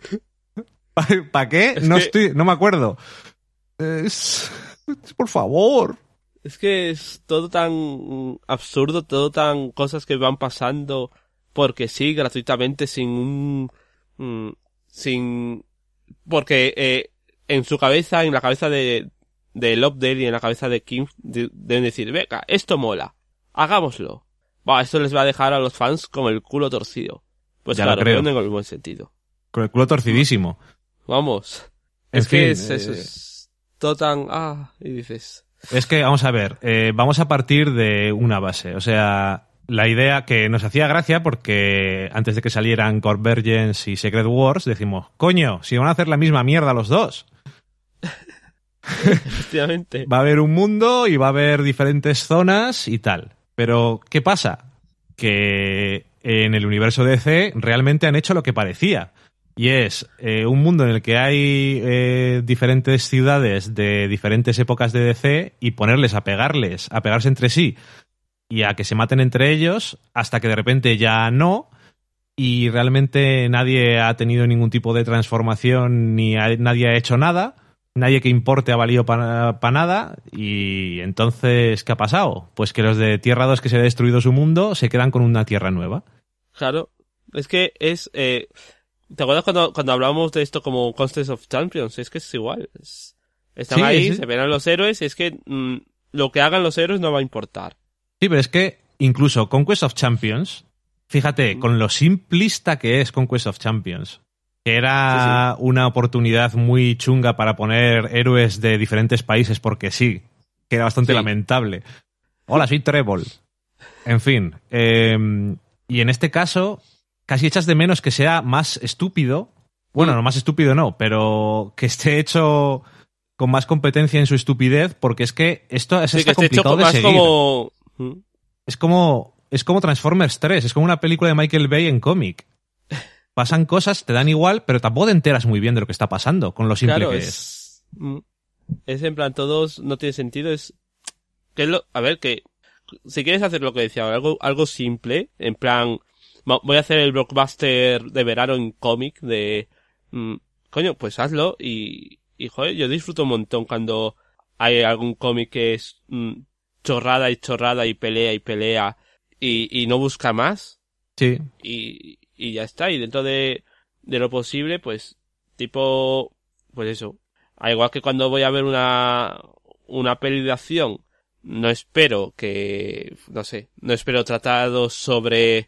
¿Para pa qué? Es No que- estoy, no me acuerdo. Es... Por favor. Es que es todo tan mm, absurdo, todo tan cosas que van pasando porque sí, gratuitamente, sin un... mm, sin... Porque eh, en su cabeza, en la cabeza de, de Lovedale y en la cabeza de Kim, de- deben decir, venga, esto mola, hagámoslo. Va, esto les va a dejar a los fans con el culo torcido. Pues Ya lo claro, creo. pero no en el buen sentido. Con el culo torcidísimo. Vamos. En Es que fin, es, eso eh, es todo tan... Ah, y dices... Es que, vamos a ver, eh, vamos a partir de una base. O sea, la idea que nos hacía gracia porque antes de que salieran Convergence y Secret Wars decimos, coño, si van a hacer la misma mierda los dos. Efectivamente. Va a haber un mundo y va a haber diferentes zonas y tal. Pero, ¿qué pasa? Que en el universo D C realmente han hecho lo que parecía. Y es eh, un mundo en el que hay eh, diferentes ciudades de diferentes épocas de D C y ponerles a pegarles, a pegarse entre sí y a que se maten entre ellos hasta que de repente ya no y realmente nadie ha tenido ningún tipo de transformación ni ha- nadie ha hecho nada, nadie que importe ha valido para pa nada y entonces ¿qué ha pasado? Pues que los de Tierra dos que se ha destruido su mundo se quedan con una Tierra nueva. Claro. Es que es... Eh, ¿te acuerdas cuando, cuando hablábamos de esto como Contest of Champions? Es que es igual. Es- están Sí, ahí, sí. se ven a los héroes, es que mm, lo que hagan los héroes no va a importar. Sí, pero es que incluso Conquest of Champions, fíjate, con lo simplista que es Conquest of Champions, que era una oportunidad muy chunga para poner héroes de diferentes países porque sí, que era bastante Sí. lamentable. Hola, soy Trébol. En fin, eh, y en este caso, casi echas de menos que sea más estúpido. Bueno, Mm. no más estúpido no, pero que esté hecho con más competencia en su estupidez, porque es que esto es Sí, hasta que esté hecho complicado de más seguir. como... Mm. Es como, es como Transformers tres, es como una película de Michael Bay en cómic. Pasan cosas, te dan igual, pero tampoco te enteras muy bien de lo que está pasando, con lo simple Claro, que es. es... mm, Es en plan, todos no tiene sentido, es... que es lo, a ver, que si quieres hacer lo que decía, algo, algo simple, en plan, va- voy a hacer el blockbuster de verano en cómic de... mm, coño, pues hazlo y, y joder, yo disfruto un montón cuando hay algún cómic que es mm, chorrada y chorrada y pelea y pelea y, y no busca más Sí, y, y ya está. Y dentro de, de lo posible, pues, tipo, pues eso. Al igual que cuando voy a ver una, una peli de acción, no espero que, no sé, no espero tratados sobre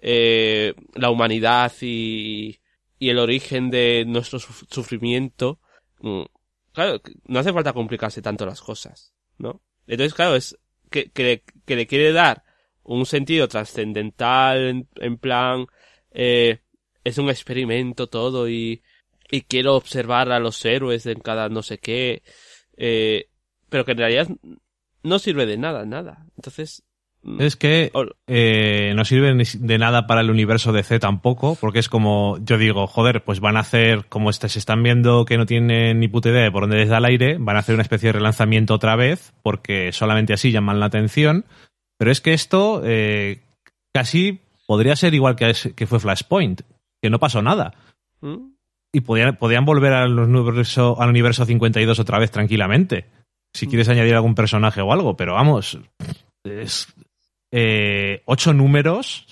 eh, la humanidad y, y el origen de nuestro suf- sufrimiento. Mm, Claro, no hace falta complicarse tanto las cosas, ¿no? Entonces, claro, es que, que, le- que le quiere dar un sentido trascendental en, en plan eh, es un experimento todo y, y quiero observar a los héroes en cada no sé qué eh, pero que en realidad no sirve de nada, nada. Entonces... Es que eh, no sirve de nada para el universo D C tampoco, porque es como, yo digo, joder, pues van a hacer, como este, se están viendo que no tienen ni puta idea de por dónde les da el aire, van a hacer una especie de relanzamiento otra vez, porque solamente así llaman la atención, pero es que esto eh, casi podría ser igual que, es, que fue Flashpoint, que no pasó nada. ¿Mm? Y podían, podían volver al universo, al universo cincuenta y dos otra vez tranquilamente, si ¿Mm? quieres añadir algún personaje o algo, pero vamos, es... Eh, ocho números.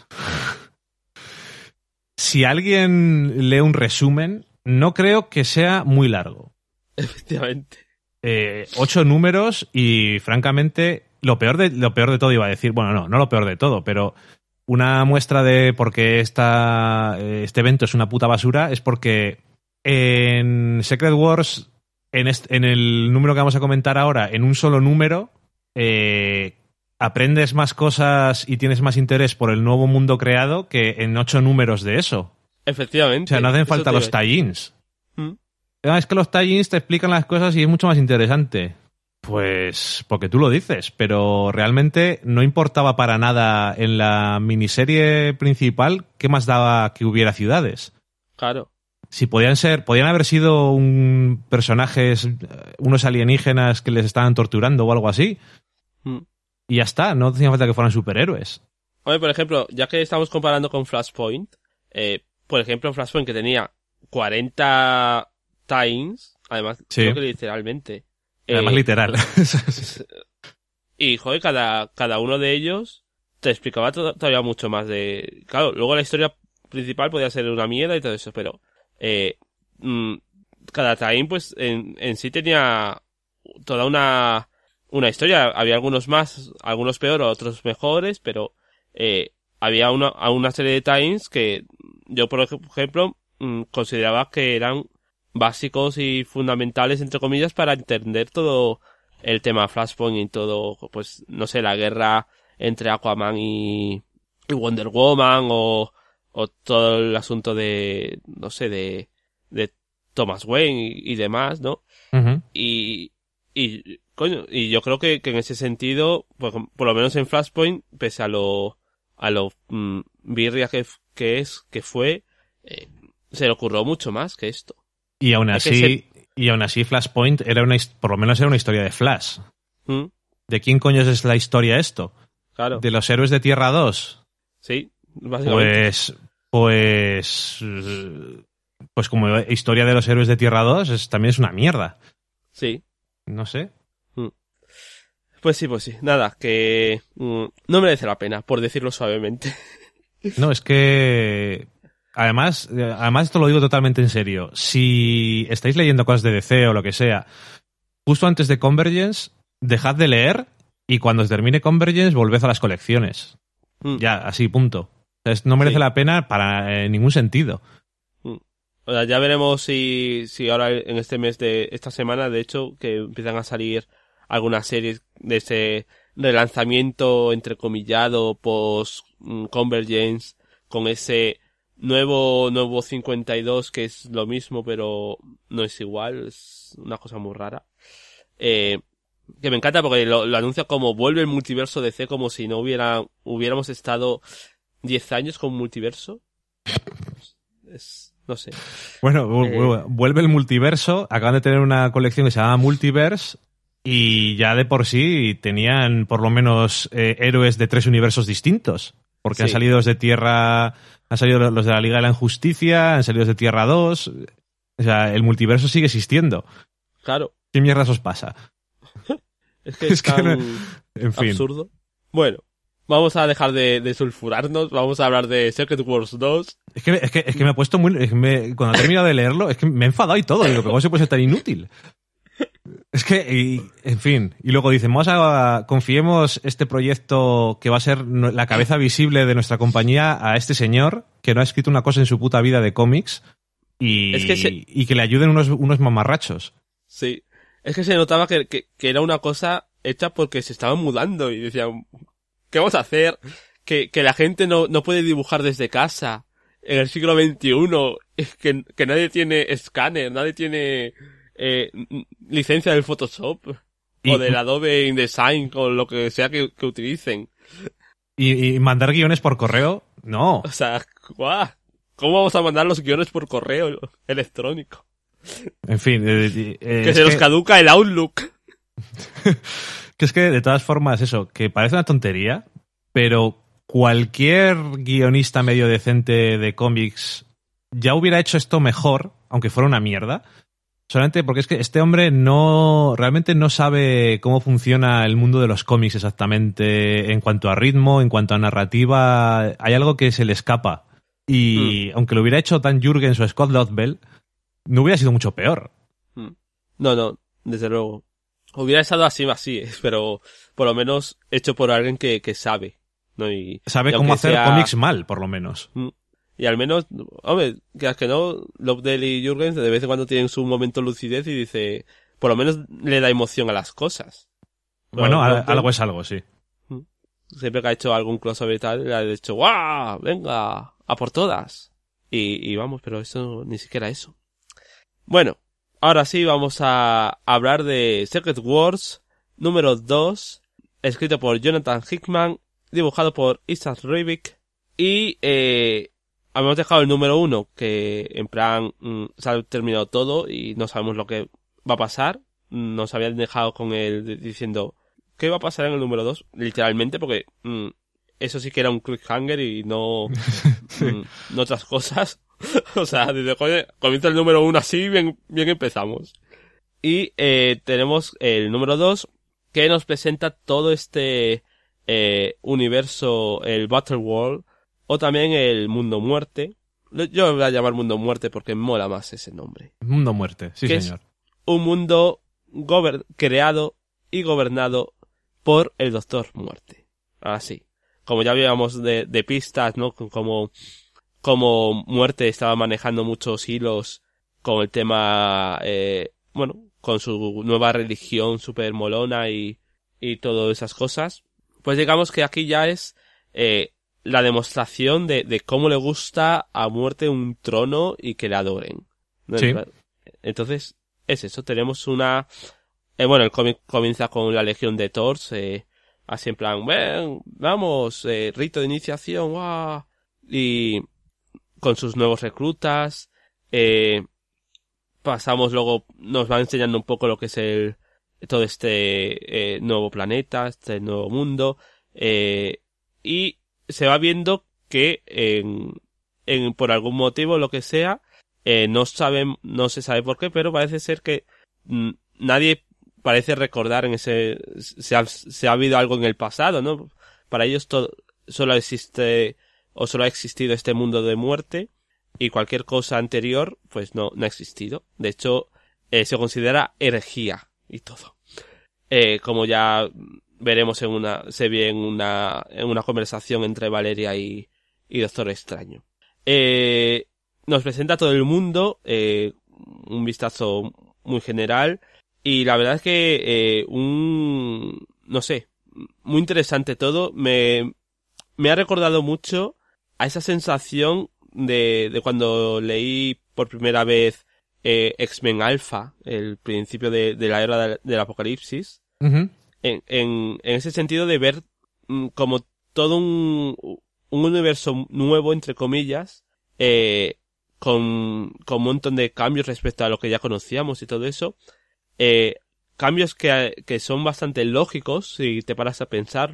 Si alguien lee un resumen, no creo que sea muy largo. Efectivamente. Eh, ocho números y, francamente, lo peor de lo peor de todo iba a decir, bueno, no, no lo peor de todo, pero una muestra de por qué esta, este evento es una puta basura es porque en Secret Wars, en, este, en el número que vamos a comentar ahora, en un solo número, eh, aprendes más cosas y tienes más interés por el nuevo mundo creado que en ocho números de eso. Efectivamente. O sea, no hacen falta los tie-ins. ¿Mm? Es que los tie-ins te explican las cosas y es mucho más interesante. Pues porque tú lo dices, pero realmente no importaba para nada en la miniserie principal qué más daba que hubiera ciudades. Claro. Si podían ser, podían haber sido un personajes, unos alienígenas que les estaban torturando o algo así. ¿Mm? Y ya está, no hacía falta que fueran superhéroes. Oye, por ejemplo, ya que estamos comparando con Flashpoint, eh, por ejemplo, Flashpoint que tenía cuarenta tie-ins, además, sí. creo que literalmente. Además, eh, literal. Y, joder, cada, cada uno de ellos te explicaba to- todavía mucho más de... Claro, luego la historia principal podía ser una mierda y todo eso, pero eh, mmm, cada tie-in, pues, en, en sí tenía toda una... una historia. Había algunos más, algunos peor, otros mejores, pero eh, había una, una serie de tie-ins que yo, por ejemplo, mmm, consideraba que eran básicos y fundamentales, entre comillas, para entender todo el tema Flashpoint y todo, pues, no sé, la guerra entre Aquaman y, y Wonder Woman, o, o todo el asunto de, no sé, de, de Thomas Wayne y, y demás, ¿no? Uh-huh. Y, y, coño, y yo creo que, que en ese sentido, pues, por lo menos en Flashpoint, pese a lo, a lo mmm, birria que, que es, que fue, eh, se le ocurrió mucho más que esto. Y aún así, ser... y aún así Flashpoint era una, por lo menos era una historia de Flash. ¿Mm? ¿De quién coño es la historia esto? Claro. ¿De los héroes de Tierra dos? Sí, básicamente. Pues, pues, pues como historia de los héroes de Tierra dos es, también es una mierda. Sí. No sé. Mm. Pues sí, pues sí. Nada, que mm, no merece la pena, por decirlo suavemente. No, es que... Además, además esto lo digo totalmente en serio. Si estáis leyendo cosas de D C o lo que sea, justo antes de Convergence, dejad de leer y cuando termine Convergence volved a las colecciones. Mm. Ya, así, punto. O sea, no merece sí. la pena para eh, ningún sentido. Mm. O sea, ya veremos si, si ahora en este mes de esta semana, de hecho, que empiezan a salir algunas series de ese relanzamiento entrecomillado post mm, Convergence con ese Nuevo, nuevo cincuenta y dos, que es lo mismo, pero no es igual. Es una cosa muy rara. Eh, que me encanta porque lo, lo anuncia como vuelve el multiverso D C, como si no hubiera, hubiéramos estado diez años con multiverso. Es, no sé. Bueno, eh, vuelve el multiverso. Acaban de tener una colección que se llama Multiverse y ya de por sí tenían por lo menos eh, héroes de tres universos distintos. Porque sí. han salido los de Tierra... Han salido los de la Liga de la Injusticia, han salido los de Tierra dos... O sea, el multiverso sigue existiendo. Claro. ¿Qué mierda os pasa? Es que es, es tan que no... en fin. absurdo. Bueno, vamos a dejar de, de sulfurarnos, vamos a hablar de Secret Wars dos. Es que, es que, es que me ha puesto muy... Es que me, cuando he terminado de leerlo, es que me he enfadado y todo. Digo, ¿cómo se puede ser tan inútil? Es que, y, en fin, y luego dicen, vamos a, confiemos este proyecto que va a ser la cabeza visible de nuestra compañía a este señor que no ha escrito una cosa en su puta vida de cómics y, es que, se... y que le ayuden unos, unos mamarrachos. Sí, es que se notaba que, que, que era una cosa hecha porque se estaban mudando y decían, ¿qué vamos a hacer? Que, que la gente no, no puede dibujar desde casa en el siglo veintiuno, que, que nadie tiene escáner, nadie tiene... Eh, licencia del Photoshop. Y, o del Adobe InDesign, o lo que sea que, que utilicen. Y, y mandar guiones por correo, no. O sea, guau, ¿cómo vamos a mandar los guiones por correo electrónico? En fin. Eh, eh, que se nos que... caduca el Outlook. Que es que, de todas formas, eso, que parece una tontería, pero cualquier guionista medio decente de cómics ya hubiera hecho esto mejor, aunque fuera una mierda. Solamente porque es que este hombre no realmente no sabe cómo funciona el mundo de los cómics exactamente en cuanto a ritmo, en cuanto a narrativa. Hay algo que se le escapa. Y mm. aunque lo hubiera hecho Dan Jurgens o Scott Lobdell, no hubiera sido mucho peor. Mm. No, no, desde luego. Hubiera estado así, así, pero por lo menos hecho por alguien que, que sabe, ¿no? Y, sabe y cómo hacer sea... cómics mal, por lo menos. Mm. Y al menos, hombre, que que no, Lobdell y Jurgens de vez en cuando tienen su momento de lucidez y dice, por lo menos le da emoción a las cosas. Pero bueno, Lobdell, algo es algo, sí. Siempre que ha hecho algún crossover y tal, le ha dicho, ¡guau! Venga, a por todas. Y, y vamos, pero eso, ni siquiera eso. Bueno, ahora sí vamos a hablar de Secret Wars número dos, escrito por Jonathan Hickman, dibujado por Isaac Rivik, y eh, habíamos dejado el número uno, que en plan mmm, se ha terminado todo y no sabemos lo que va a pasar. Nos habían dejado con él diciendo ¿qué va a pasar en el número dos? Literalmente, porque mmm, eso sí que era un cliffhanger y no, sí. mmm, no otras cosas. O sea, desde que comienza el número uno así, bien, bien empezamos. Y eh, tenemos el número dos, que nos presenta todo este eh, universo, el Battle World, o también el Mundo Muerte. Yo lo voy a llamar Mundo Muerte porque mola más ese nombre. Mundo Muerte, sí que señor. Es un mundo gober- creado y gobernado por el Doctor Muerte. Así. Como ya habíamos de, de pistas, ¿no? Como, como Muerte estaba manejando muchos hilos con el tema, eh, bueno, con su nueva religión super molona y, y todas esas cosas. Pues digamos que aquí ya es, eh, la demostración de, de cómo le gusta a Muerte un trono y que le adoren. ¿No? Sí. Entonces, es eso. Tenemos una... Eh, bueno, el cómic comienza con la legión de Thor, eh, así en plan, ven, vamos, eh, rito de iniciación, ¡guau! Y con sus nuevos reclutas, eh, pasamos luego, nos va enseñando un poco lo que es el todo este eh, nuevo planeta, este nuevo mundo, eh, y se va viendo que en, en por algún motivo, lo que sea, eh, no saben, no se sabe por qué, pero parece ser que mm, nadie parece recordar en ese, se ha, se ha habido algo en el pasado, ¿no? Para ellos todo, solo existe, o solo ha existido este mundo de muerte, y cualquier cosa anterior, pues no, no ha existido. De hecho, eh, se considera herejía y todo. Eh, como ya veremos en una, se ve en una, en una conversación entre Valeria y, y Doctor Extraño. Eh, nos presenta todo el mundo, eh, un vistazo muy general, y la verdad es que, eh, un, no sé, muy interesante todo. Me, me ha recordado mucho a esa sensación de, de cuando leí por primera vez eh, X-Men Alpha, el principio de, de la era de, del apocalipsis. Uh-huh. En, en, en ese sentido de ver mm, como todo un, un universo nuevo, entre comillas, eh, con, con un montón de cambios respecto a lo que ya conocíamos y todo eso. Eh, cambios que, que son bastante lógicos si te paras a pensar.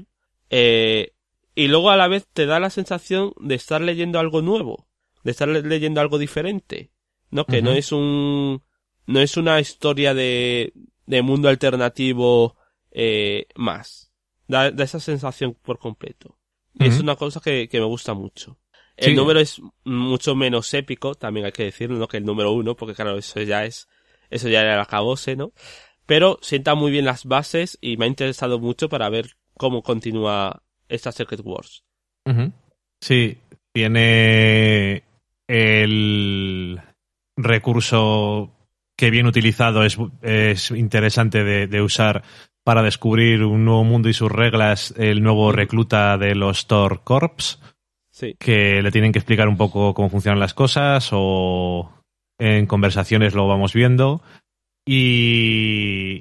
Eh, y luego a la vez te da la sensación de estar leyendo algo nuevo, de estar leyendo algo diferente, ¿no? Que uh-huh. no es un, no es una historia de, de mundo alternativo, eh, más. Da, da esa sensación por completo. Y uh-huh. es una cosa que, que me gusta mucho. El sí. número es mucho menos épico, también hay que decirlo, ¿no? Que el número uno, porque claro, eso ya es, eso ya era el acabose, ¿no? Pero sienta muy bien las bases y me ha interesado mucho para ver cómo continúa esta Secret Wars. Uh-huh. Sí, tiene el recurso que bien utilizado es, es interesante de, de usar para descubrir un nuevo mundo y sus reglas, el nuevo recluta de los Thor Corps, sí. que le tienen que explicar un poco cómo funcionan las cosas, o en conversaciones lo vamos viendo. Y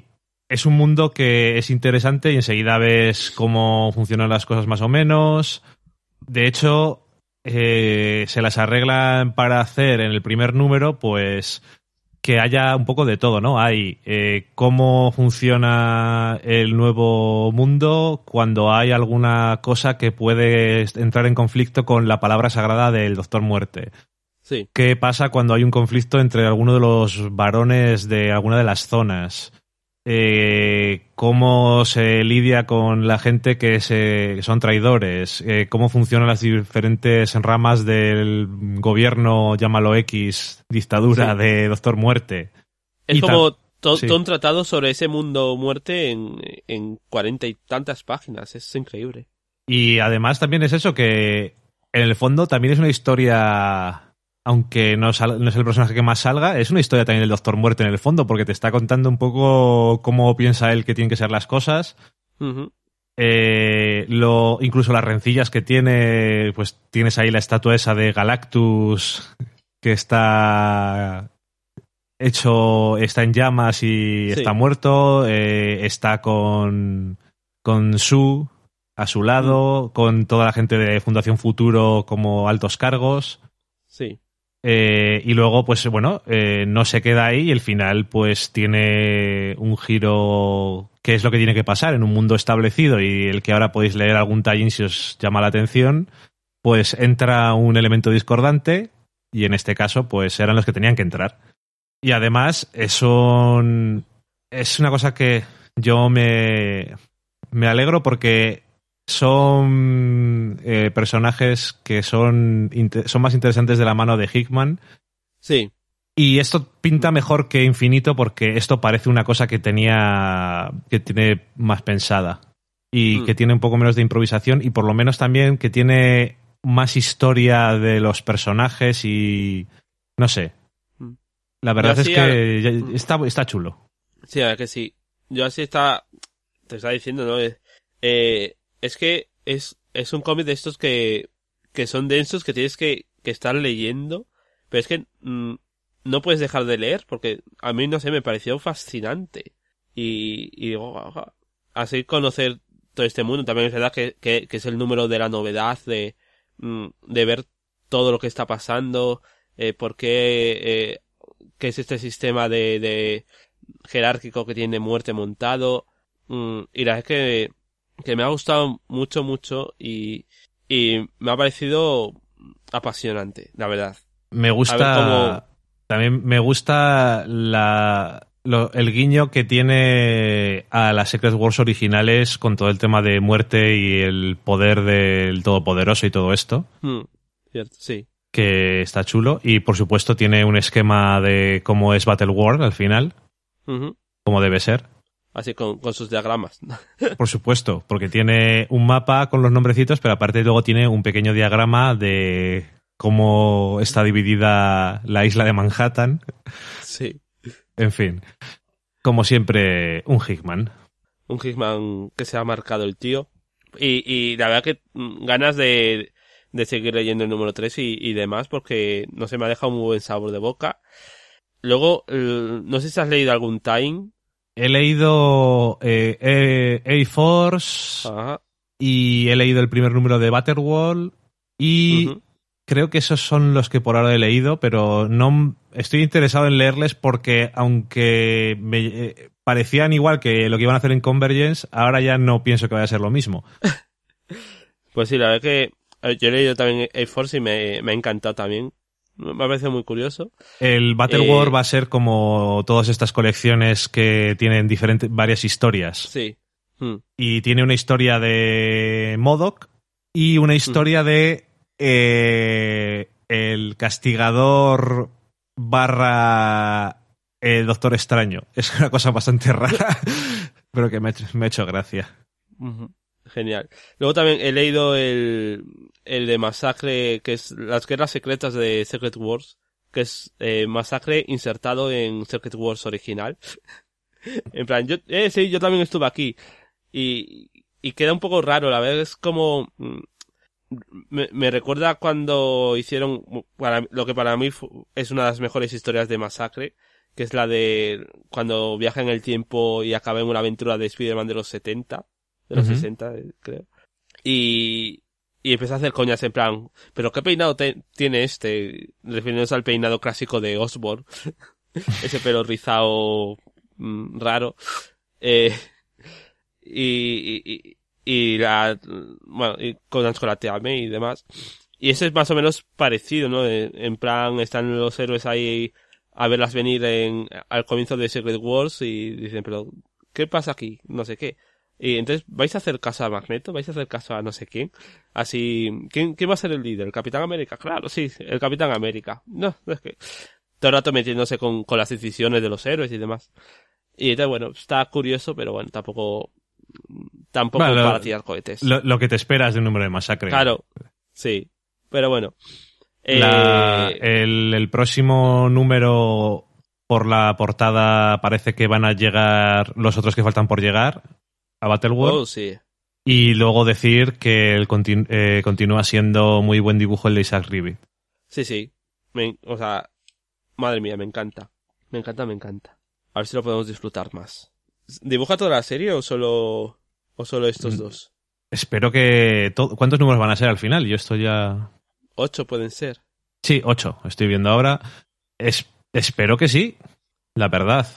es un mundo que es interesante y enseguida ves cómo funcionan las cosas más o menos. De hecho, eh, se las arreglan para hacer en el primer número, pues, que haya un poco de todo, ¿no? Hay eh, cómo funciona el nuevo mundo cuando hay alguna cosa que puede entrar en conflicto con la palabra sagrada del Doctor Muerte. Sí. ¿Qué pasa cuando hay un conflicto entre alguno de los varones de alguna de las zonas? Eh, ¿Cómo se lidia con la gente que, se, que son traidores? Eh, ¿Cómo funcionan las diferentes ramas del gobierno, llámalo X, dictadura Sí. de Doctor Muerte? Es Y como ta- to- sí. todo un tratado sobre ese mundo muerte en, en cuarenta y tantas páginas. Es increíble. Y además también es eso, que en el fondo también es una historia, aunque no, sal- no es el personaje que más salga, es una historia también del Doctor Muerte en el fondo, porque te está contando un poco cómo piensa él que tienen que ser las cosas. Ujú. Eh, lo, incluso las rencillas que tiene, pues tienes ahí la estatua esa de Galactus que está hecho, está en llamas y Sí. está muerto, eh, está con, con Sue a su lado, con toda la gente de Fundación Futuro como altos cargos. Sí. Eh, y luego, pues bueno, eh, no se queda ahí y el final pues tiene un giro que es lo que tiene que pasar en un mundo establecido y el que ahora podéis leer algún tie-in si os llama la atención, pues entra un elemento discordante y en este caso pues eran los que tenían que entrar. Y además es, un, es una cosa que yo me, me alegro porque son eh, personajes que son, son más interesantes de la mano de Hickman. Sí. Y esto pinta mejor que Infinito porque esto parece una cosa que tenía, que tiene más pensada y Mm. que tiene un poco menos de improvisación y por lo menos también que tiene más historia de los personajes y no sé. Mm. La verdad Yo es así que al- ya- Mm. está, está chulo. Sí, a ver que sí. Yo así está... Te está diciendo, ¿no? Eh, eh, es que es, es un cómic de estos que, que son densos, que tienes que, que estar leyendo, pero es que mm, no puedes dejar de leer, porque a mí, no sé, me pareció fascinante. Y, y digo, "Guau, guau". Así conocer todo este mundo, también es verdad que, que, que es el número de la novedad, de, mm, de ver todo lo que está pasando, eh, por qué, eh, qué es este sistema de, de jerárquico que tiene Muerte montado. Mm, y la verdad es que, que me ha gustado mucho, mucho y, y me ha parecido apasionante, la verdad. Me gusta. A ver cómo- También me gusta la, lo- el guiño que tiene a las Secret Wars originales con todo el tema de muerte y el poder del Todopoderoso y todo esto, Mm, cierto, sí. que está chulo. Y por supuesto tiene un esquema de cómo es Battle World al final, Ujú. como debe ser. Así con, con sus diagramas. Por supuesto, porque tiene un mapa con los nombrecitos, pero aparte luego tiene un pequeño diagrama de cómo está dividida la isla de Manhattan. Sí. En fin, como siempre, un Hickman. Un Hickman que se ha marcado el tío. Y, y la verdad que mm, ganas de, de seguir leyendo el número tres y, y demás, porque no sé, me ha dejado un muy buen sabor de boca. Luego, eh, no sé si has leído algún Time. He leído eh, eh, A-Force Ajá. y he leído el primer número de Battleworld y Ujú. creo que esos son los que por ahora he leído, pero no estoy interesado en leerles porque aunque me eh, parecían igual que lo que iban a hacer en Convergence, ahora ya no pienso que vaya a ser lo mismo. Pues sí, la verdad que eh, yo he leído también A-Force y me, me ha encantado también. Me ha parecido muy curioso. El Battleworld Eh, va a ser como todas estas colecciones que tienen diferentes varias historias. Sí. Mm. Y tiene una historia de M O D O K y una historia de eh, el castigador barra el Doctor Extraño. Es una cosa bastante rara, pero que me, ha hecho- me ha hecho gracia. Ujú. Genial. Luego también he leído el, el de Masacre, que es las guerras secretas de Secret Wars, que es eh, Masacre insertado en Secret Wars original. En plan, yo, eh, sí, yo también estuve aquí. Y, y queda un poco raro, la verdad es como... mm, Me, me recuerda cuando hicieron para, lo que para mí fu- es una de las mejores historias de Masacre, que es la de cuando viaja en el tiempo y acaba en una aventura de Spider-Man de los setenta, de los uh-huh. sesenta, creo. Y, y empieza a hacer coñas en plan, ¿pero qué peinado te, tiene este? Refiriéndose al peinado clásico de Osborn. Ese pelo rizado mmm, raro. Eh, y, y, y la, bueno, y con Chocolateame y demás. Y ese es más o menos parecido, ¿no? En, en plan, están los héroes ahí a verlas venir en, al comienzo de Secret Wars y dicen, pero, ¿qué pasa aquí? No sé qué. Y entonces, ¿vais a hacer caso a Magneto? ¿Vais a hacer caso a no sé quién? Así, ¿quién, quién va a ser el líder? ¿El Capitán América? Claro, sí, el Capitán América. No, es que todo el rato metiéndose con, con las decisiones de los héroes y demás. Y entonces, bueno, está curioso, pero bueno, tampoco, tampoco bueno, para tirar cohetes. Lo, lo que te esperas de un número de masacre. Claro, sí. Pero bueno. La, eh... el, el próximo número, por la portada, parece que van a llegar los otros que faltan por llegar a Battleworld. Oh, sí. Y luego decir que el continu- eh, continúa siendo muy buen dibujo el de Isaac Ribi. Sí, sí. Me, o sea, madre mía, me encanta. Me encanta, me encanta. A ver si lo podemos disfrutar más. ¿Dibuja toda la serie o solo, o solo estos mm. dos? Espero que... To- ¿Cuántos números van a ser al final? Yo estoy ya... Ocho pueden ser. Sí, ocho. Estoy viendo ahora. Es- espero que sí, la verdad.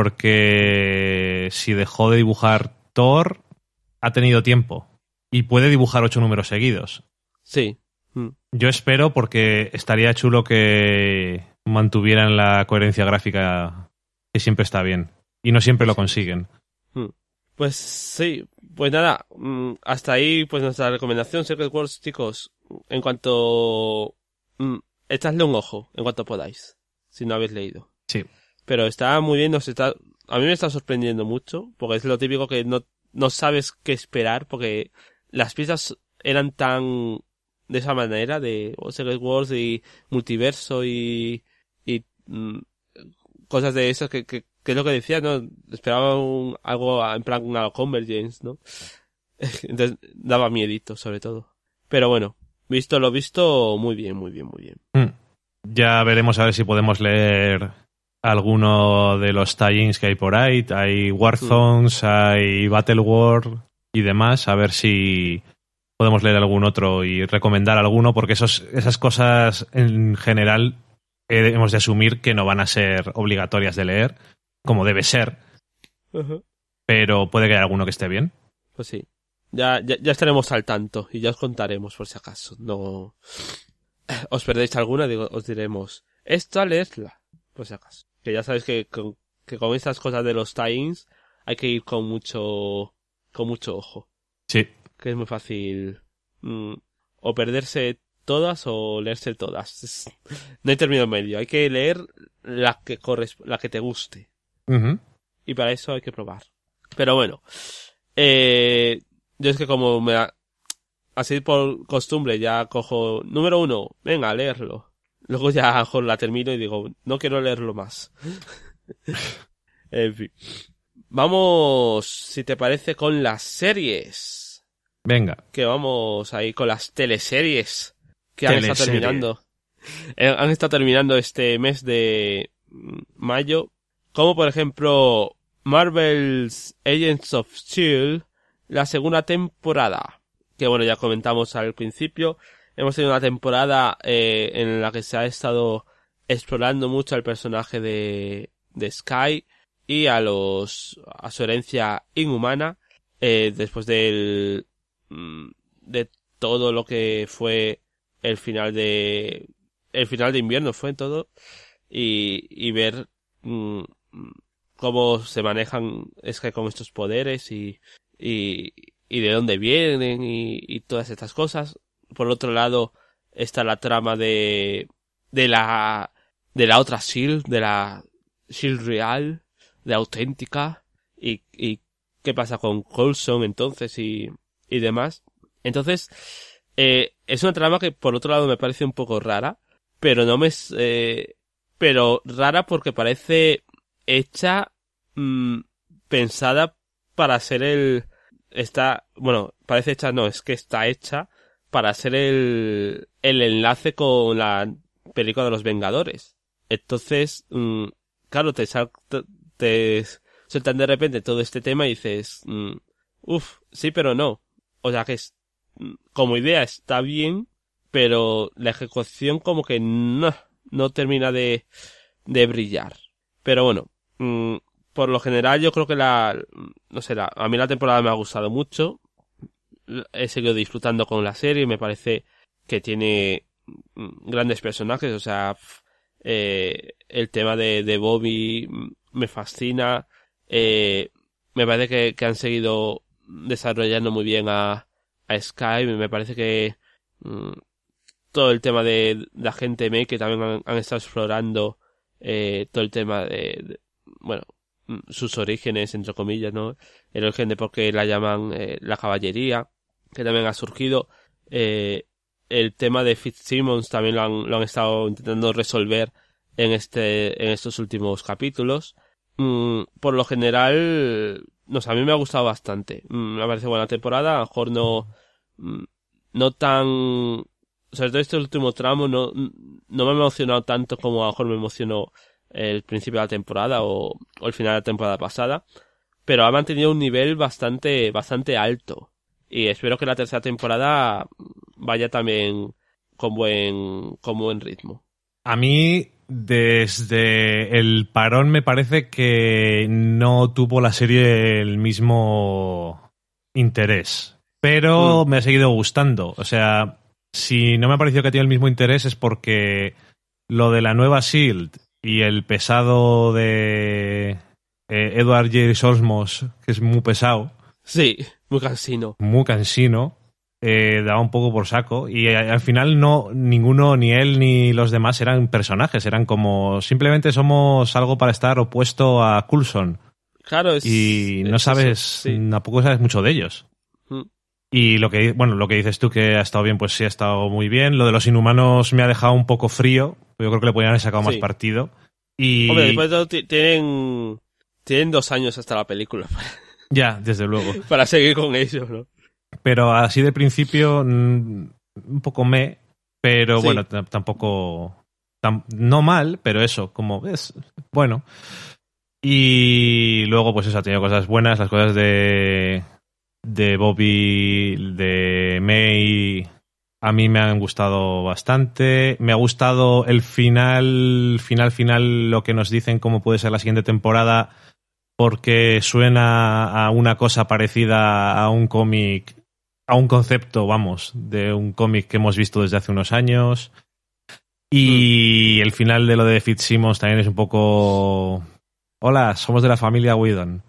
Porque si dejó de dibujar Thor, ha tenido tiempo. Y puede dibujar ocho números seguidos. Sí. Mm. Yo espero porque estaría chulo que mantuvieran la coherencia gráfica que siempre está bien. Y no siempre lo consiguen. Mm. Pues sí, pues nada, hasta ahí pues nuestra recomendación, Secret Wars, chicos. En cuanto... echadle un ojo, en cuanto podáis, si no habéis leído. Sí. Pero está muy bien, nos está... a mí me está sorprendiendo mucho, porque es lo típico que no, no sabes qué esperar, porque las piezas eran tan... de esa manera, de oh, Secret Wars y multiverso y... y mm, cosas de esas que... que que es lo que decía, ¿no? Esperaba un, algo en plan una Convergence, ¿no? Entonces daba miedito, sobre todo. Pero bueno, visto lo visto, muy bien, muy bien, muy bien. Mm. Ya veremos a ver si podemos leer alguno de los tie-ins que hay por ahí. Hay Warzones, mm. hay Battleworld y demás. A ver si podemos leer algún otro y recomendar alguno, porque esos, esas cosas en general eh, hemos de asumir que no van a ser obligatorias de leer, como debe ser, uh-huh. Pero puede que haya alguno que esté bien. Pues sí, ya, ya, ya estaremos al tanto y ya os contaremos por si acaso. No os perdéis alguna, digo, os diremos, esta leedla, por si acaso. Que ya sabéis que con, que con estas cosas de los tie-ins hay que ir con mucho, con mucho ojo. Sí. Que es muy fácil mmm, o perderse todas o leerse todas. Es, no hay término medio, hay que leer la que corres, la que te guste. Uh-huh. Y para eso hay que probar. Pero bueno, eh, yo es que como me da, así por costumbre ya cojo número uno, venga a leerlo. Luego ya mejor la termino y digo, no quiero leerlo más. En fin. Vamos, si te parece, con las series. Venga. Que vamos ahí con las teleseries que han estado terminando. Eh, han estado terminando este mes de mayo. Como por ejemplo Marvel's Agents of S H I E L D, la segunda temporada. Que bueno, ya comentamos al principio. Hemos tenido una temporada eh, en la que se ha estado explorando mucho al personaje de, de Sky y a los a su herencia inhumana. Eh, después del de todo lo que fue el final de el final de invierno fue todo y, y ver mmm, cómo se manejan es que con estos poderes y, y, y de dónde vienen y, y todas estas cosas. Por otro lado está la trama de de la de la otra S H I E L D, de la S H I E L D real, de auténtica y, y qué pasa con Coulson entonces y, y demás. Entonces eh, es una trama que por otro lado me parece un poco rara, pero no me eh, pero rara porque parece hecha mmm, pensada para ser el está bueno parece hecha no es que está hecha para ser el el enlace con la película de los Vengadores. Entonces mmm, claro, te, sal, te, te sueltan de repente todo este tema y dices, mm, uff, sí, pero no. O sea que es, como idea está bien, pero la ejecución como que no, no termina de, de brillar. Pero bueno, mmm, por lo general yo creo que la, no sé, la, a mí la temporada me ha gustado mucho. He seguido disfrutando con la serie, me parece que tiene grandes personajes, o sea, eh, el tema de, de Bobby me fascina, eh, me parece que, que han seguido desarrollando muy bien a, a Sky, me parece que mmm, todo el tema de la gente May, que también han, han estado explorando eh, todo el tema de, de, bueno, sus orígenes, entre comillas, ¿no? El origen de por qué la llaman eh, la caballería, que también ha surgido. Eh, el tema de Fitzsimmons también lo han, lo han estado intentando resolver en este, en estos últimos capítulos. Mm, por lo general, no sé, a mí me ha gustado bastante. Mm, me parece buena temporada, a lo mejor no, no tan, sobre todo este último tramo no, no me ha emocionado tanto como a lo mejor me emocionó el principio de la temporada o, o el final de la temporada pasada, pero ha mantenido un nivel bastante bastante alto y espero que la tercera temporada vaya también con buen con buen ritmo. A mí desde el parón me parece que no tuvo la serie el mismo interés, pero mm. me ha seguido gustando. O sea, si no me ha parecido que tiene el mismo interés es porque lo de la nueva S H I E L D y el pesado de eh, Edward J. Olmos, que es muy pesado. Sí, muy cansino. Muy cansino. Eh, daba un poco por saco. Y eh, al final no, ninguno, ni él ni los demás eran personajes. Eran como, simplemente somos algo para estar opuesto a Coulson. Claro, es... Y no sabes, sí. Tampoco sabes mucho de ellos. Mm. Y lo que, bueno, lo que dices tú que ha estado bien, pues sí ha estado muy bien. Lo de los inhumanos me ha dejado un poco frío. Yo creo que le podrían haber sacado sí. más partido. Y... Hombre, después de todo t- tienen, tienen dos años hasta la película. Ya, desde luego. Para seguir con ellos, ¿no? Pero así de principio, un poco me, pero sí. bueno, t- tampoco, tam- no mal, pero eso, como es, bueno. Y luego, pues eso, ha tenido cosas buenas, las cosas de, de Bobby, de May... A mí me han gustado bastante. Me ha gustado el final, final, final, lo que nos dicen cómo puede ser la siguiente temporada, porque suena a una cosa parecida a un cómic, a un concepto, vamos, de un cómic que hemos visto desde hace unos años. Y mm. el final de lo de Fitzsimmons también es un poco... Hola, somos de la familia Whedon.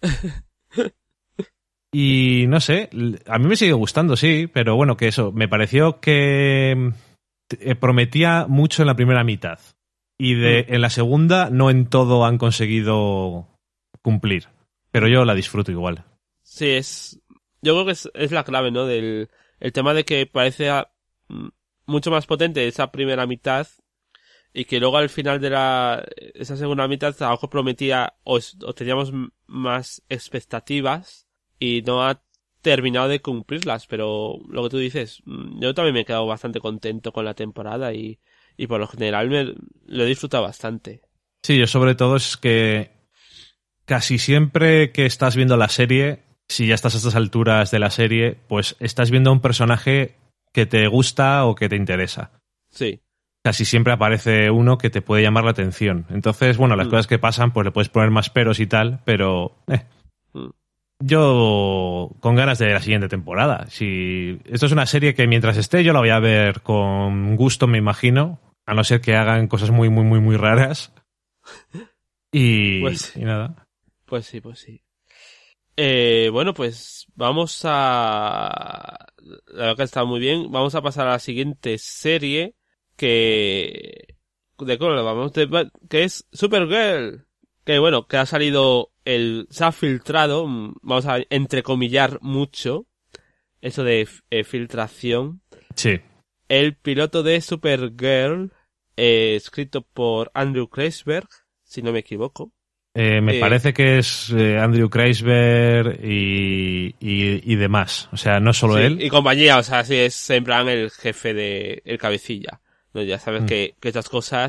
Y no sé, a mí me sigue gustando, sí, pero bueno, que eso, me pareció que prometía mucho en la primera mitad. Y de, mm. en la segunda no en todo han conseguido cumplir. Pero yo la disfruto igual. Sí, es... Yo creo que es, es la clave, ¿no? Del el tema de que parece a, mucho más potente esa primera mitad y que luego al final de la esa segunda mitad a lo mejor prometía o, o teníamos más expectativas y no ha terminado de cumplirlas, pero lo que tú dices, yo también me he quedado bastante contento con la temporada y, y por lo general me lo he disfrutado bastante. Sí, yo sobre todo es que casi siempre que estás viendo la serie, si ya estás a estas alturas de la serie, pues estás viendo a un personaje que te gusta o que te interesa. Sí. Casi siempre aparece uno que te puede llamar la atención. Entonces, bueno, las mm. cosas que pasan, pues le puedes poner más peros y tal, pero... Eh. Mm. Yo con ganas de la siguiente temporada. Si esto es una serie que mientras esté yo la voy a ver con gusto, me imagino, a no ser que hagan cosas muy, muy, muy, muy raras. Y, pues, y nada. Pues sí, pues sí. Eh, bueno, pues vamos a... La verdad que está muy bien. Vamos a pasar a la siguiente serie que... ¿De cómo lo vamos? De... Que es Supergirl. Que bueno, que ha salido... El, se ha filtrado, vamos a entrecomillar mucho, eso de eh, filtración. Sí. El piloto de Supergirl, eh, escrito por Andrew Kreisberg, si no me equivoco. Eh, me eh, parece que es eh, Andrew Kreisberg y, y, y demás. O sea, no solo sí, él. Y compañía, o sea, sí es en plan el jefe de, el cabecilla. ¿No? Ya sabes mm. que, que estas cosas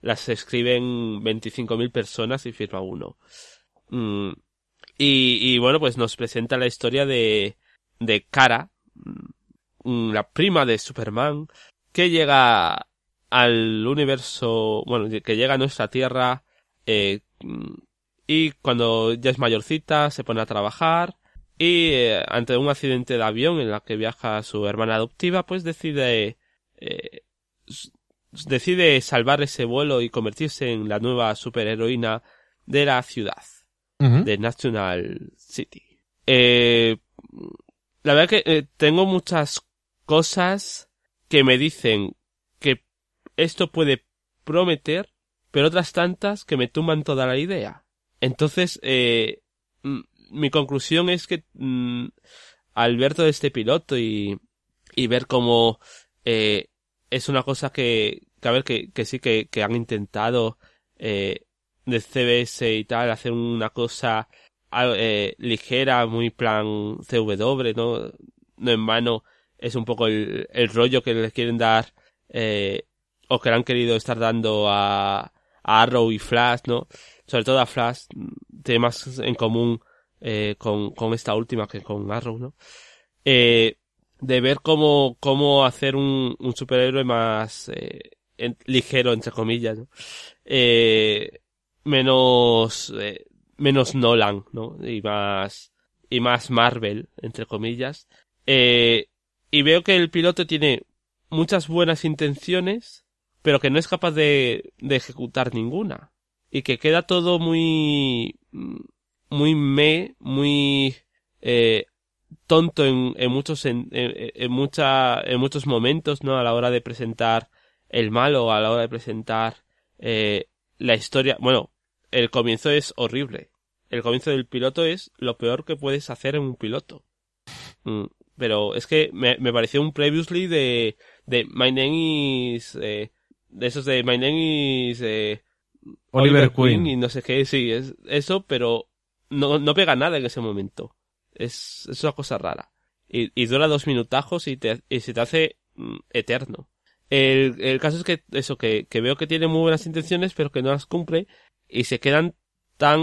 las escriben veinticinco mil personas y firma uno. Mm, y, y bueno, pues nos presenta la historia de, de Kara, la prima de Superman, que llega al universo, bueno, que llega a nuestra Tierra, eh, y cuando ya es mayorcita se pone a trabajar y eh, ante un accidente de avión en la que viaja su hermana adoptiva, pues decide eh, decide salvar ese vuelo y convertirse en la nueva superheroína de la ciudad, uh-huh. de National City. Eh, la verdad que eh, tengo muchas cosas que me dicen que esto puede prometer, pero otras tantas que me tumban toda la idea. Entonces, eh, mi conclusión es que mm, al ver todo este piloto y, y ver cómo eh, es una cosa que, que a ver, que, que sí que, que han intentado eh, de C B S y tal, hacer una cosa eh, ligera, muy plan C W, ¿no? No en vano es un poco el, el rollo que le quieren dar, eh, o que le han querido estar dando a, a Arrow y Flash, ¿no? Sobre todo a Flash, tiene más en común eh, con, con esta última que con Arrow, ¿no? Eh, de ver cómo, cómo hacer un, un superhéroe más eh, en, ligero, entre comillas, ¿no? Eh, menos, eh, menos Nolan, ¿no? Y más, y más Marvel, entre comillas. Eh, y veo que el piloto tiene muchas buenas intenciones, pero que no es capaz de, de ejecutar ninguna. Y que queda todo muy, muy me, muy, eh, tonto en, en muchos, en, en, en mucha, en muchos momentos, ¿no? A la hora de presentar el malo, a la hora de presentar, eh, la historia. Bueno, el comienzo es horrible. El comienzo del piloto es lo peor que puedes hacer en un piloto. Mm, pero es que me, me pareció un previously de, de My Name is, eh, de esos de My Name is, eh, Oliver, Oliver Queen. Queen y no sé qué, sí, es eso, pero no, no pega nada en ese momento. Es, es una cosa rara. Y, y dura dos minutajos y, te, y se te hace mm, eterno. El, el caso es que eso, que, que veo que tiene muy buenas intenciones, pero que no las cumple y se quedan tan...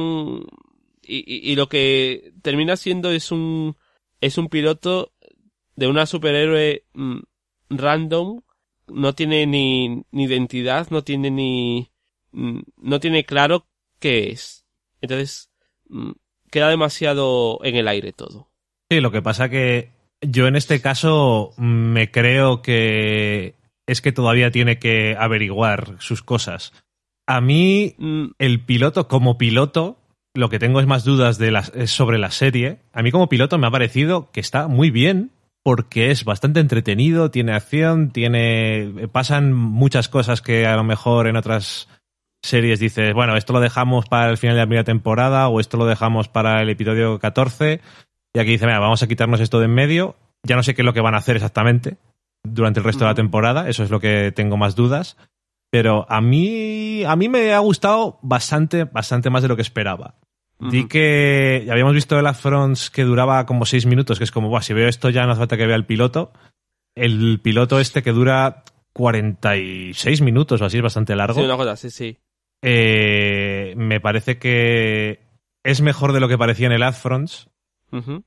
Y, y, y lo que termina siendo es un es un piloto de una superhéroe mm, random, no tiene ni, ni identidad, no tiene ni... no tiene claro qué es. Entonces, queda demasiado en el aire todo. Sí, lo que pasa que yo en este caso me creo que es que todavía tiene que averiguar sus cosas. A mí, el piloto, como piloto, lo que tengo es más dudas de la, es sobre la serie. A mí como piloto me ha parecido que está muy bien, porque es bastante entretenido, tiene acción, tiene pasan muchas cosas que a lo mejor en otras series dices, bueno, esto lo dejamos para el final de la primera temporada o esto lo dejamos para el episodio catorce, y aquí dice, mira, vamos a quitarnos esto de en medio. Ya no sé qué es lo que van a hacer exactamente durante el resto de la temporada, eso es lo que tengo más dudas, pero a mí a mí me ha gustado bastante, bastante más de lo que esperaba. Uh-huh. Di que habíamos visto el Afrons que duraba como seis minutos, que es como, buah, si veo esto ya no hace falta que vea el piloto. El piloto este que dura cuarenta y seis minutos o así, es bastante largo. Sí, una cosa, sí, sí. Eh, me parece que es mejor de lo que parecía en el Afrons. Uh-huh.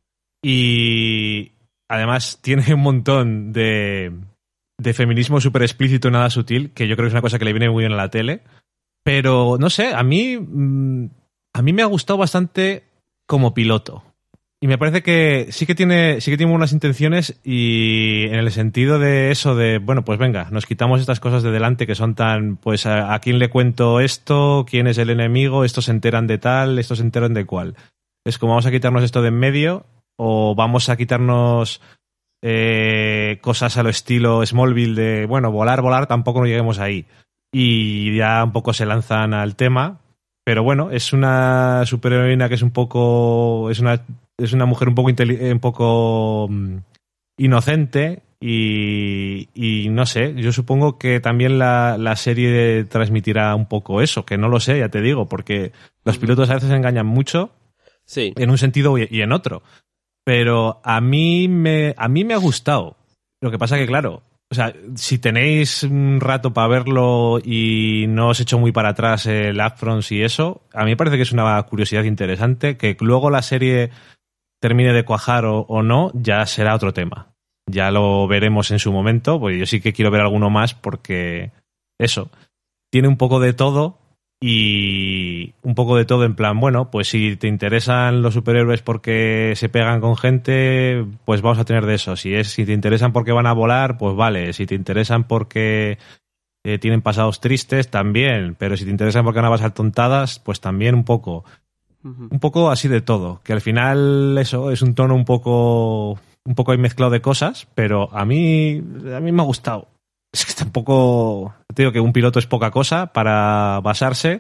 Y además tiene un montón de, de feminismo súper explícito y nada sutil, que yo creo que es una cosa que le viene muy bien a la tele. Pero, no sé, a mí... Mmm, A mí me ha gustado bastante como piloto. Y me parece que sí que tiene sí que tiene buenas intenciones, y en el sentido de eso de, bueno, pues venga, nos quitamos estas cosas de delante que son tan, pues a, a quién le cuento esto, quién es el enemigo, estos se enteran de tal, estos se enteran de cuál. Es como, vamos a quitarnos esto de en medio, o vamos a quitarnos eh, cosas a lo estilo Smallville de, bueno, volar, volar, tampoco no lleguemos ahí. Y ya un poco se lanzan al tema. Pero bueno, es una superheroína que es un poco... Es una, es una mujer un poco, inteli- un poco um, inocente y, y no sé, yo supongo que también la, la serie transmitirá un poco eso, que no lo sé, ya te digo, porque los pilotos a veces engañan mucho, sí, en un sentido y en otro. Pero a mí me, a mí me ha gustado. Lo que pasa que, claro, O sea, si tenéis un rato para verlo y no os echo muy para atrás el Upfronts y eso, a mí me parece que es una curiosidad interesante. Que luego la serie termine de cuajar o, o no, ya será otro tema. Ya lo veremos en su momento, pues yo sí que quiero ver alguno más porque eso, tiene un poco de todo y un poco de todo en plan, bueno, pues si te interesan los superhéroes porque se pegan con gente, pues vamos a tener de eso. Si es, si te interesan porque van a volar, pues vale. Si te interesan porque eh, tienen pasados tristes, también. Pero si te interesan porque van a pasar tontadas, pues también un poco. Uh-huh. Un poco así de todo. Que al final eso es un tono un poco un poco ahí mezclado de cosas, pero a mí a mí me ha gustado. Es que tampoco... Te digo que un piloto es poca cosa para basarse,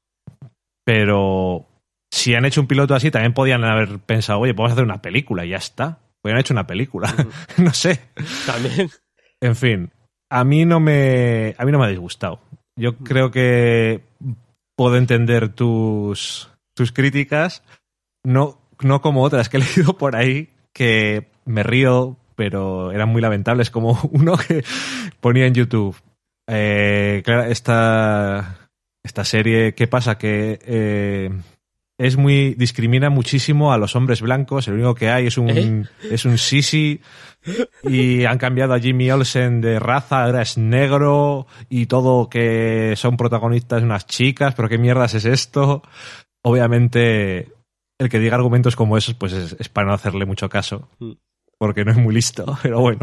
pero si han hecho un piloto así, también podían haber pensado, oye, podemos hacer una película y ya está. Podrían haber hecho una película. Uh-huh. No sé. También. En fin, a mí no me, a mí no me ha disgustado. Yo uh-huh. creo que puedo entender tus, tus críticas, no, no como otras que he leído por ahí, que me río, pero eran muy lamentables, como uno que ponía en YouTube. Eh, claro, esta, esta serie, ¿qué pasa? Que eh, es muy, discrimina muchísimo a los hombres blancos, el único que hay es un, ¿Eh? es un sisi, y han cambiado a Jimmy Olsen de raza, ahora es negro, y todo que son protagonistas unas chicas, pero ¿qué mierdas es esto? Obviamente, el que diga argumentos como esos, pues es, es para no hacerle mucho caso. Mm. Porque no es muy listo, pero bueno.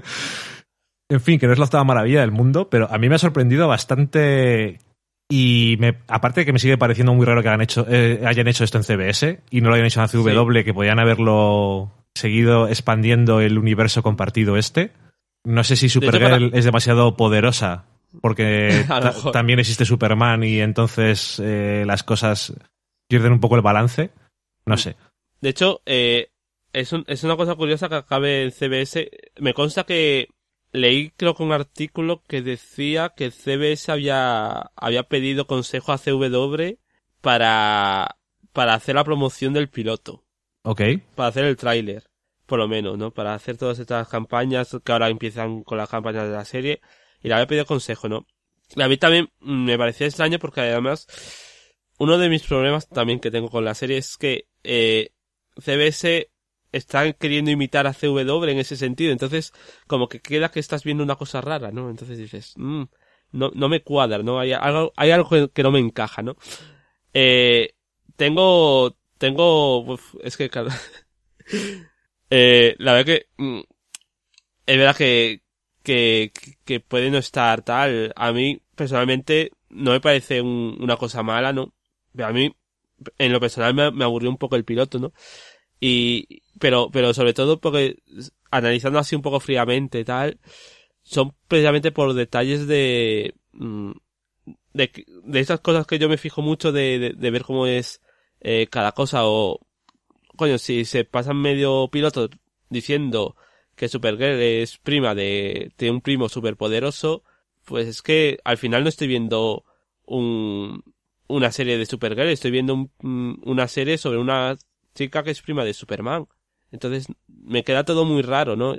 En fin, que no es la octava maravilla del mundo, pero a mí me ha sorprendido bastante y me, aparte de que me sigue pareciendo muy raro que hayan hecho, eh, hayan hecho esto en C B S y no lo hayan hecho en C W, sí. Que podían haberlo seguido expandiendo el universo compartido este. No sé si Supergirl de hecho, para... es demasiado poderosa porque ta- también existe Superman y entonces eh, las cosas pierden un poco el balance. No sé. De hecho, eh... Es, un, es una cosa curiosa que acabe en C B S. Me consta que leí, creo que un artículo que decía que C B S había, había pedido consejo a C W para, para hacer la promoción del piloto. Ok. Para hacer el tráiler, por lo menos, ¿no? Para hacer todas estas campañas que ahora empiezan con las campañas de la serie. Y le había pedido consejo, ¿no? Y a mí también me parecía extraño porque además uno de mis problemas también que tengo con la serie es que eh, C B S están queriendo imitar a C W en ese sentido, entonces como que queda que estás viendo una cosa rara, ¿no? Entonces dices, mmm, no, no me cuadra, ¿no? Hay algo, hay algo que no me encaja, ¿no? Eh, tengo, tengo, uf, es que, claro, eh, la verdad que, mm, es verdad que, que, que puede no estar tal, a mí personalmente no me parece un, una cosa mala, ¿no? Pero a mí, en lo personal me, me aburrió un poco el piloto, ¿no? Y, pero, pero sobre todo porque, analizando así un poco fríamente tal, son precisamente por detalles de, de, de esas cosas que yo me fijo mucho de, de, de ver cómo es, eh, cada cosa o, coño, si se pasan medio piloto diciendo que Supergirl es prima de, de un primo superpoderoso, pues es que al final no estoy viendo un, una serie de Supergirl, estoy viendo un, una serie sobre una chica que es prima de Superman. Entonces me queda todo muy raro, ¿no?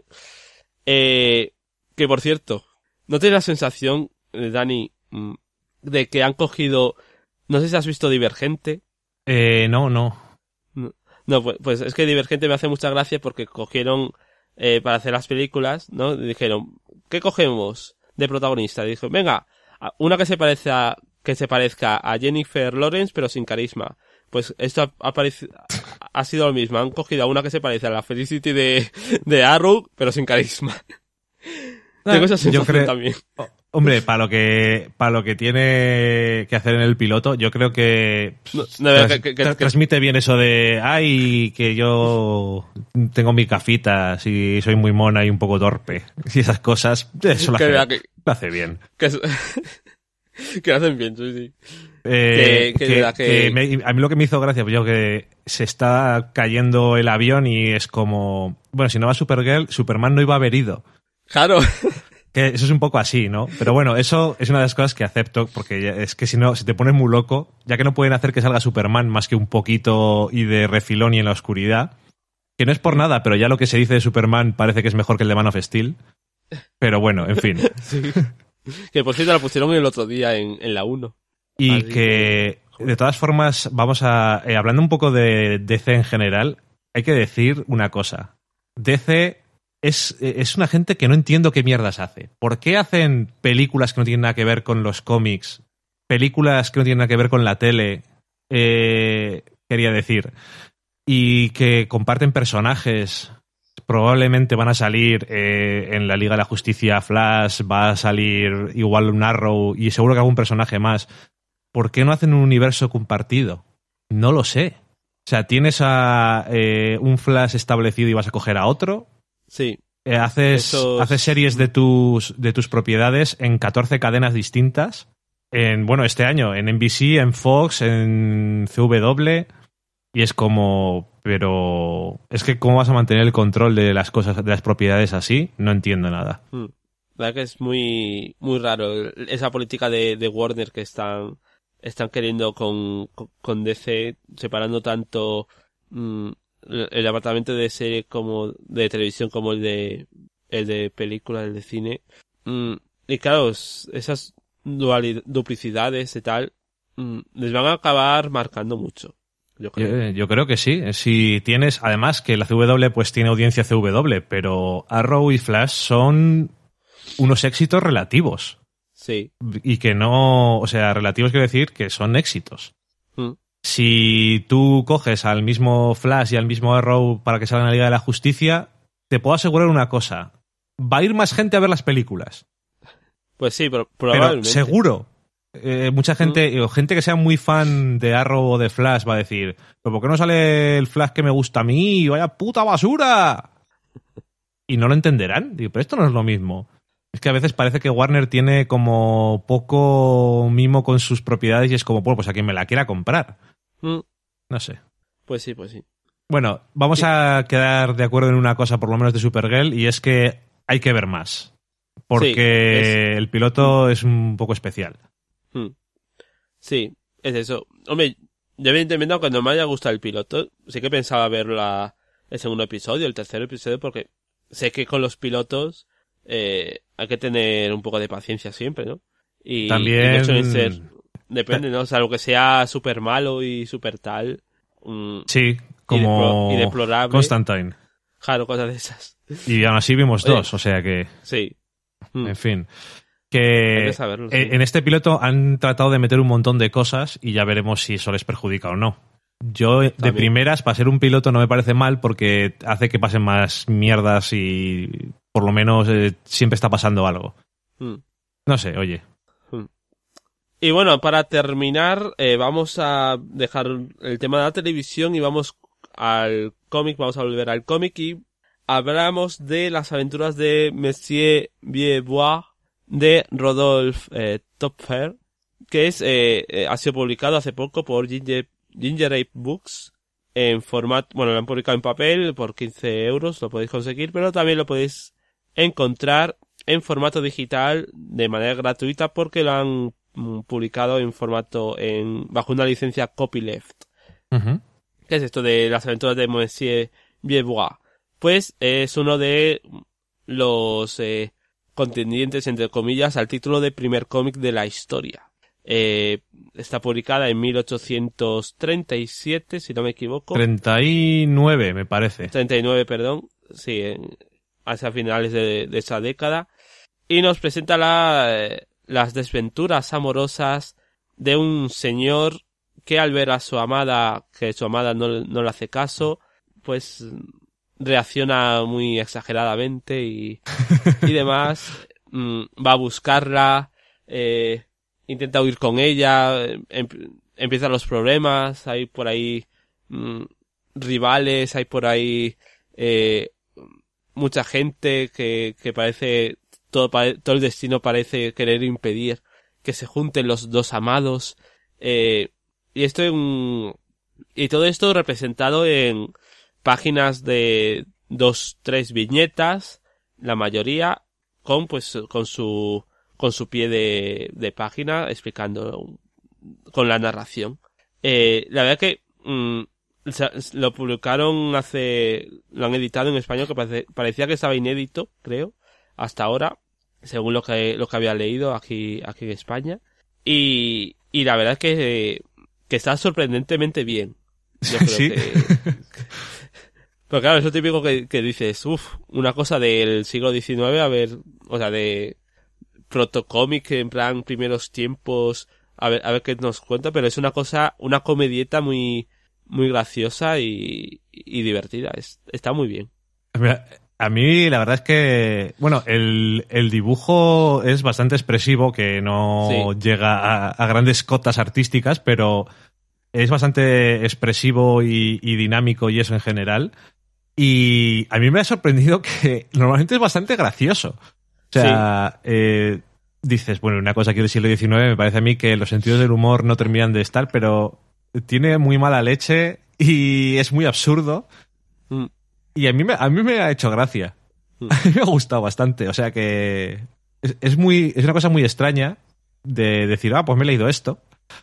Eh, que por cierto, ¿no tienes la sensación, Dani, de que han cogido... No sé si has visto Divergente? Eh, no, no. No, no pues, pues es que Divergente me hace mucha gracia porque cogieron, eh, para hacer las películas, ¿no? Dijeron, ¿qué cogemos de protagonista? Y dijo, venga, una que se parezca, que se parezca a Jennifer Lawrence pero sin carisma. Pues esto ha, ha, parecido, ha sido lo mismo. Han cogido a una que se parece a la Felicity de, de Arrow, pero sin carisma. Ah, tengo esa sensación creo, también. Hombre, para lo que para lo que tiene que hacer en el piloto, yo creo que, no, no, tras, que, que, que transmite bien eso de, ay, que yo tengo mis gafitas y soy muy mona y un poco torpe. Y esas cosas, eso lo hace, que, lo hace bien. Que, que lo hacen bien, sí, sí. Eh, que, que, que, que me, a mí lo que me hizo gracia, pues yo que se está cayendo el avión y es como, bueno, si no va Supergirl, Superman no iba a haber ido. Claro. Que eso es un poco así, ¿no? Pero bueno, eso es una de las cosas que acepto, porque es que si no, si te pones muy loco, ya que no pueden hacer que salga Superman más que un poquito y de refilón y en la oscuridad, que no es por nada, pero ya lo que se dice de Superman parece que es mejor que el de Man of Steel. Pero bueno, en fin. Sí. Que por cierto la pusieron el otro día en, en la uno. Y Así que, de todas formas, vamos a... Eh, hablando un poco de D C en general, hay que decir una cosa. D C es, es una gente que no entiendo qué mierdas hace. ¿Por qué hacen películas que no tienen nada que ver con los cómics? Películas que no tienen nada que ver con la tele, eh, quería decir. Y que comparten personajes. Probablemente van a salir eh, en la Liga de la Justicia Flash, va a salir igual un Arrow y seguro que algún personaje más. ¿Por qué no hacen un universo compartido? No lo sé. O sea, tienes a eh, un Flash establecido y vas a coger a otro. Sí. Eh, haces, Esos... haces series de tus, de tus propiedades en catorce cadenas distintas. En, bueno, este año, en N B C, en Fox, en C W. Y es como... Pero... Es que ¿cómo vas a mantener el control de las cosas, de las propiedades así? No entiendo nada. Hmm. La verdad que es muy, muy raro esa política de, de Warner que están, están queriendo con, con, con D C, separando tanto mmm, el departamento de serie como de televisión como el de, el de película, el de cine. Mm, y claro, esas dualidad, duplicidades y tal, mm, les van a acabar marcando mucho. Yo creo. Yo, yo creo que sí. Si tienes, además que la C W pues tiene audiencia C W, pero Arrow y Flash son unos éxitos relativos. Sí. Y que no, o sea, relativos quiero decir que son éxitos. Mm. Si tú coges al mismo Flash y al mismo Arrow para que salgan a la Liga de la Justicia, te puedo asegurar una cosa. Va a ir más gente a ver las películas. Pues sí, pero probablemente. Pero seguro. Eh, mucha gente, mm. o gente que sea muy fan de Arrow o de Flash va a decir, ¿pero por qué no sale el Flash que me gusta a mí? ¡Vaya puta basura! Y no lo entenderán. Digo, pero esto no es lo mismo. Es que a veces parece que Warner tiene como poco mimo con sus propiedades y es como, bueno, pues a quien me la quiera comprar. Mm. No sé. Pues sí, pues sí. Bueno, vamos sí. a quedar de acuerdo en una cosa, por lo menos de Supergirl, y es que hay que ver más. Porque sí, es... el piloto es un poco especial. Sí, es eso. Hombre, yo evidentemente, aunque no me haya gustado el piloto, sí que pensaba ver la, el segundo episodio, el tercer episodio, porque sé que con los pilotos eh, hay que tener un poco de paciencia siempre, ¿no? Y también... Y no suelen ser, depende, ¿no? O sea, lo que sea súper malo y súper tal. Um, sí, como y, deplo- y deplorable. Constantine. Claro, cosas de esas. Y aún así vimos Oye, dos, o sea que... Sí. En fin. Que, que saberlo, sí. En este piloto han tratado de meter un montón de cosas y ya veremos si eso les perjudica o no. Yo, de También. primeras, para ser un piloto no me parece mal porque hace que pasen más mierdas y por lo menos eh, siempre está pasando algo. Mm. No sé, oye. Mm. Y bueno, para terminar, eh, vamos a dejar el tema de la televisión y vamos al cómic, vamos a volver al cómic y hablamos de las aventuras de Monsieur Villebois de Rodolphe eh, Töpfer, que es eh, eh, ha sido publicado hace poco por Ginger, Ginger Ape Books en formato, bueno, lo han publicado en papel por quince euros, lo podéis conseguir, pero también lo podéis encontrar en formato digital de manera gratuita porque lo han mm, publicado en formato en bajo una licencia copyleft. Uh-huh. ¿Qué es esto de las aventuras de Monsieur Villebois? Pues eh, es uno de los eh, contendientes, entre comillas, al título de primer cómic de la historia. Eh, está publicada en mil ochocientos treinta y siete, si no me equivoco. treinta y nueve, me parece. treinta y nueve, perdón. Sí, en, hacia finales de, de esa década. Y nos presenta la, eh, las desventuras amorosas de un señor que al ver a su amada, que su amada no, no le hace caso, pues reacciona muy exageradamente y, y demás. Mm, va a buscarla, eh, intenta huir con ella, em, empiezan los problemas, hay por ahí mm, rivales, hay por ahí eh, mucha gente que, que parece, todo, todo el destino parece querer impedir que se junten los dos amados, eh, y esto en, y todo esto representado en páginas de dos, tres viñetas, la mayoría con pues con su con su pie de, de página explicando con la narración. Eh, la verdad que mmm, lo publicaron hace, lo han editado en español que parece, parecía que estaba inédito, creo, hasta ahora, según lo que lo que había leído aquí aquí en España. Y, y la verdad es que, que está sorprendentemente bien. Yo creo sí. que... Pero claro, es lo típico que, que dices, uff, una cosa del siglo diecinueve, a ver, o sea, de protocómic en plan primeros tiempos, a ver, a ver qué nos cuenta, pero es una cosa, una comedieta muy, muy graciosa y, y divertida. Es, está muy bien. Mira, a mí la verdad es que, bueno, el, el dibujo es bastante expresivo, que no Sí. llega a, a grandes cotas artísticas, pero es bastante expresivo y, y dinámico y eso en general. Y a mí me ha sorprendido que normalmente es bastante gracioso. O sea, sí. eh, dices, bueno, una cosa aquí del siglo diecinueve me parece a mí que los sentidos del humor no terminan de estar, pero tiene muy mala leche y es muy absurdo. Mm. Y a mí, me, a mí me ha hecho gracia. Mm. A mí me ha gustado bastante. O sea que es, es, muy, es una cosa muy extraña de decir, ah, pues me he leído esto.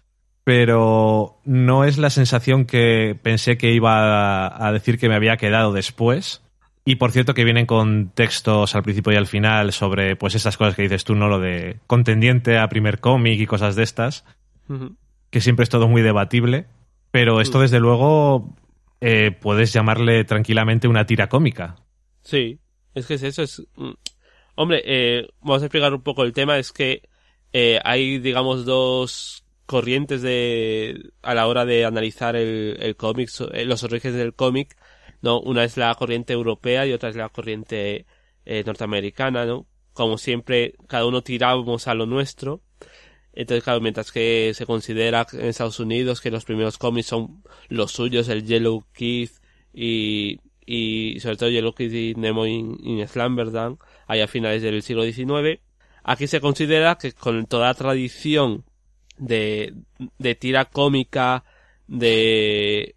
Pero no es la sensación que pensé que iba a, a decir que me había quedado después. Y por cierto que vienen con textos al principio y al final sobre pues esas cosas que dices tú, ¿no? Lo de contendiente a primer cómic y cosas de estas. Uh-huh. Que siempre es todo muy debatible. Pero esto, uh-huh. desde luego, eh, puedes llamarle tranquilamente una tira cómica. Sí, es que es eso. Es... Hombre, eh, vamos a explicar un poco el tema. Es que eh, hay, digamos, dos corrientes de a la hora de analizar el, el cómic, los orígenes del cómic, ¿no? Una es la corriente europea y otra es la corriente eh, norteamericana, ¿no? Como siempre, cada uno tiramos a lo nuestro. Entonces, claro, mientras que se considera en Estados Unidos que los primeros cómics son los suyos, el Yellow Kid y, y sobre todo Yellow Kid y Nemo in, in Slumberland, allá a finales del siglo diecinueve, aquí se considera que con toda la tradición de, de tira cómica, de,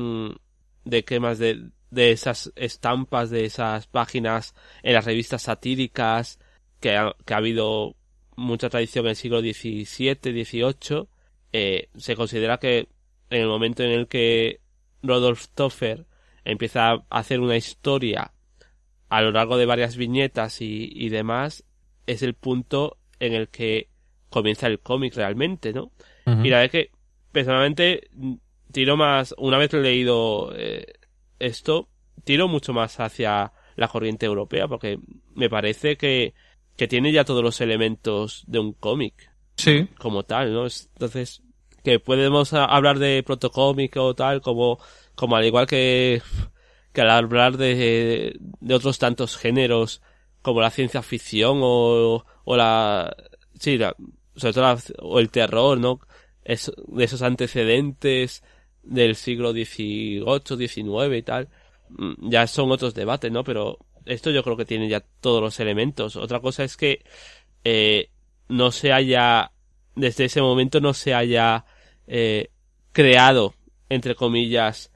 de qué más, de, de esas estampas, de esas páginas en las revistas satíricas, que ha, que ha habido mucha tradición en el siglo diecisiete, dieciocho, eh, se considera que en el momento en el que Rodolph Toffer empieza a hacer una historia a lo largo de varias viñetas y, y demás, es el punto en el que comienza el cómic realmente, ¿no? Uh-huh. Y la verdad es que, personalmente, tiro más, una vez leído eh, esto, tiro mucho más hacia la corriente europea, porque me parece que, que tiene ya todos los elementos de un cómic. Sí. Como tal, ¿no? Entonces, que podemos hablar de protocómic o tal, como, como al igual que, que al hablar de, de otros tantos géneros, como la ciencia ficción o, o la, sí, la, sobre todo la, o el terror, ¿no? Es, de esos antecedentes del siglo dieciocho, diecinueve y tal, ya son otros debates, ¿no? Pero esto yo creo que tiene ya todos los elementos. Otra cosa es que eh, no se haya, desde ese momento no se haya eh, creado, entre comillas,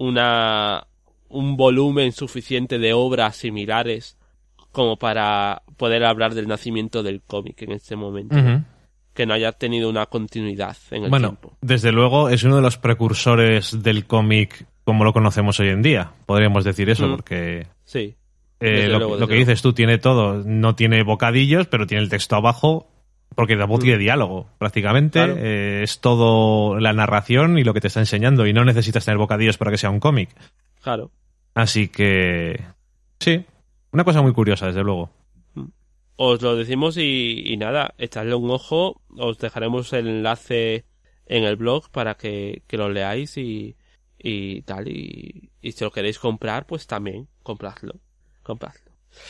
una un volumen suficiente de obras similares como para poder hablar del nacimiento del cómic en este momento. Uh-huh. Que no haya tenido una continuidad en el bueno, tiempo. Desde luego es uno de los precursores del cómic como lo conocemos hoy en día. Podríamos decir eso, mm. porque sí. eh, lo, luego, lo que luego. dices tú tiene todo. No tiene bocadillos, pero tiene el texto abajo, porque tampoco mm. tiene diálogo, prácticamente. Claro. Eh, es todo la narración y lo que te está enseñando, y no necesitas tener bocadillos para que sea un cómic. Claro. Así que sí, una cosa muy curiosa, desde luego. Os lo decimos y, y nada, echadle un ojo, os dejaremos el enlace en el blog para que, que lo leáis y, y tal, y, y si lo queréis comprar, pues también, compradlo, compradlo.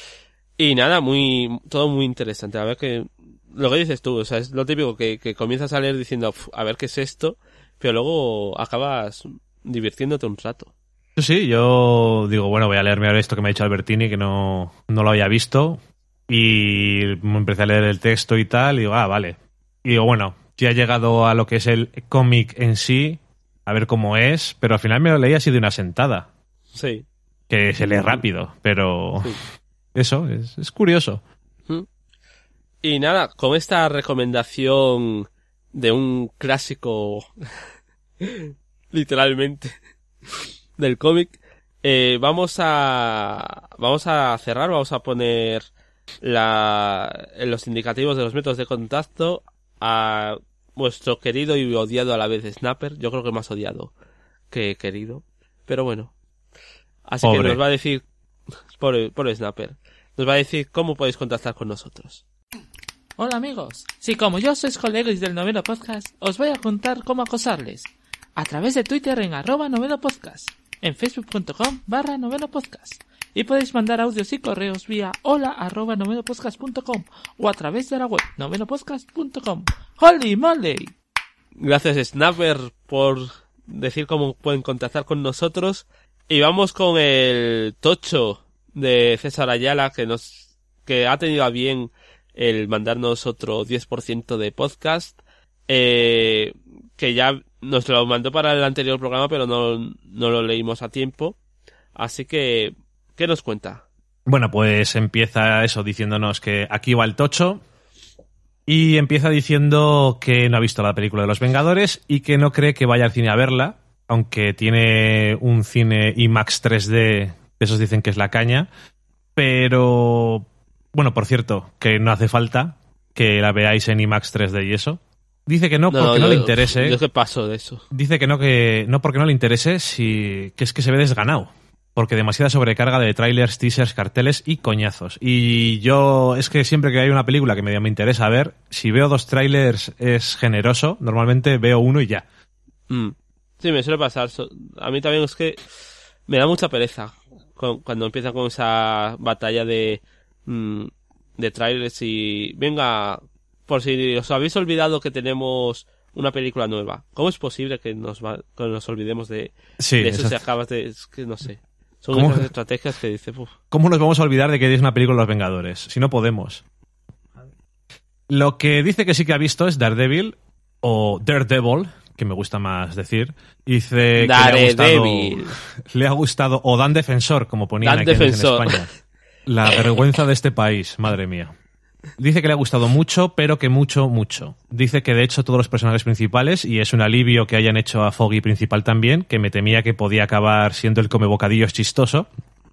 Y nada, muy, todo muy interesante, a ver que, lo que dices tú, o sea, es lo típico que, que comienzas a leer diciendo, a ver qué es esto, pero luego acabas divirtiéndote un rato. Sí, yo digo, bueno, voy a leerme ahora esto que me ha dicho Albertini, que no, no lo había visto. Y empecé a leer el texto y tal, y digo, ah, vale. Y digo, bueno, ya he llegado a lo que es el cómic en sí, a ver cómo es, pero al final me lo leí así de una sentada. Sí. Que se lee rápido, pero sí. Eso, es, es curioso. Y nada, con esta recomendación de un clásico, literalmente, del cómic, eh, vamos a vamos a cerrar, vamos a poner la, los indicativos de los métodos de contacto a vuestro querido y odiado a la vez Snapper. Yo creo que más odiado que querido. Pero bueno. Así Pobre. que nos va a decir, por, por Snapper, nos va a decir cómo podéis contactar con nosotros. Hola amigos, si como yo sois colegas del Noveno Podcast, os voy a contar cómo acosarles. A través de Twitter en arroba Noveno Podcast, en facebook.com barra Noveno Podcast. Y podéis mandar audios y correos vía hola arroba novenopodcast punto com o a través de la web novenopodcast punto com. ¡Holy moly! Gracias Snapper por decir cómo pueden contactar con nosotros. Y vamos con el tocho de César Ayala que nos que ha tenido a bien el mandarnos otro diez por ciento de podcast, eh, que ya nos lo mandó para el anterior programa, pero no, no lo leímos a tiempo. Así que, ¿qué nos cuenta? Bueno, pues empieza eso diciéndonos que aquí va el tocho y empieza diciendo que no ha visto la película de Los Vengadores y que no cree que vaya al cine a verla, aunque tiene un cine IMAX tres D, esos dicen que es la caña, pero... Bueno, por cierto, que no hace falta que la veáis en IMAX tres D y eso. Dice que no, no porque no, no le interese. Yo qué paso de eso. Dice que no, que no porque no le interese, si, que es que se ve desganado. Porque demasiada sobrecarga de trailers, teasers, carteles y coñazos. Y yo, es que siempre que hay una película que medio me interesa ver, si veo dos trailers es generoso. Normalmente veo uno y ya. Mm. Sí, me suele pasar. A mí también es que me da mucha pereza cuando empiezan con esa batalla de... de trailers y venga, por si os habéis olvidado que tenemos una película nueva, ¿cómo es posible que nos va, que nos olvidemos de, sí, de eso exacto. Si acabas de, es que no sé, son esas estrategias que dice uf. ¿Cómo nos vamos a olvidar de que es una película de Los Vengadores? Si no podemos. Lo que dice que sí que ha visto es Daredevil o Daredevil, que me gusta más decir. Dice Daredevil. que le ha gustado, le ha gustado o Dan Defensor, como ponían Dan aquí Defensor. en España. La vergüenza de este país, madre mía. Dice que le ha gustado mucho, pero que mucho, mucho. Dice que de hecho todos los personajes principales, y es un alivio que hayan hecho a Foggy principal también, que me temía que podía acabar siendo el come bocadillos chistoso,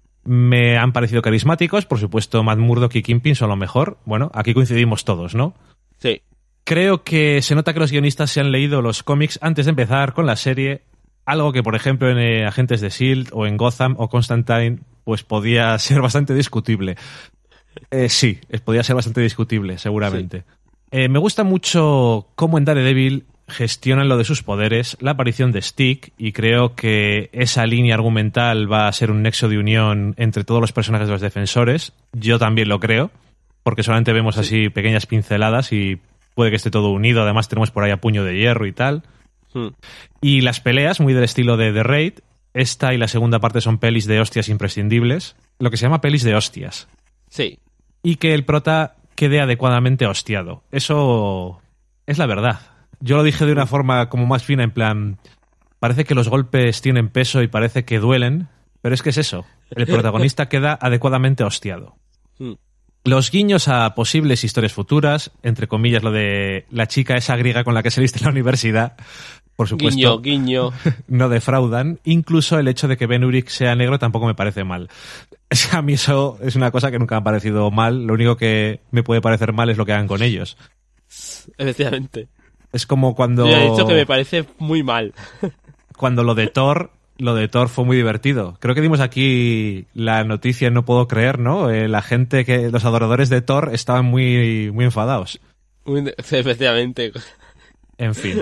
me han parecido carismáticos. Por supuesto, Matt Murdock y Kingpin son lo mejor. Bueno, aquí coincidimos todos, ¿no? Sí. Creo que se nota que los guionistas se han leído los cómics antes de empezar con la serie, algo que, por ejemplo, en eh, Agentes de S H I E L D o en Gotham o Constantine pues podía ser bastante discutible. Eh, sí, podía ser bastante discutible, seguramente. Sí. Eh, me gusta mucho cómo en Daredevil gestionan lo de sus poderes, la aparición de Stick, y creo que esa línea argumental va a ser un nexo de unión entre todos los personajes de los Defensores. Yo también lo creo, porque solamente vemos sí. así pequeñas pinceladas y puede que esté todo unido. Además tenemos por ahí a Puño de Hierro y tal. Hmm. Y las peleas, muy del estilo de The Raid. Esta y la segunda parte son pelis de hostias imprescindibles. Lo que se llama pelis de hostias. Sí. Y que el prota quede adecuadamente hostiado. Eso es la verdad. Yo lo dije de una forma como más fina, en plan... Parece que los golpes tienen peso y parece que duelen, pero es que es eso. El protagonista queda adecuadamente hostiado. Mm. Los guiños a posibles historias futuras, entre comillas lo de la chica esa griega con la que saliste en la universidad... Por supuesto, guiño, guiño. No defraudan. Incluso el hecho de que Ben Urich sea negro tampoco me parece mal. A mí eso es una cosa que nunca me ha parecido mal. Lo único que me puede parecer mal es lo que hagan con ellos. Efectivamente. Es como cuando... Yo he dicho que me parece muy mal. Cuando lo de Thor, lo de Thor fue muy divertido. Creo que dimos aquí la noticia, no puedo creer, ¿no? Eh, la gente, que los adoradores de Thor estaban muy, muy enfadados. Muy, efectivamente. En fin.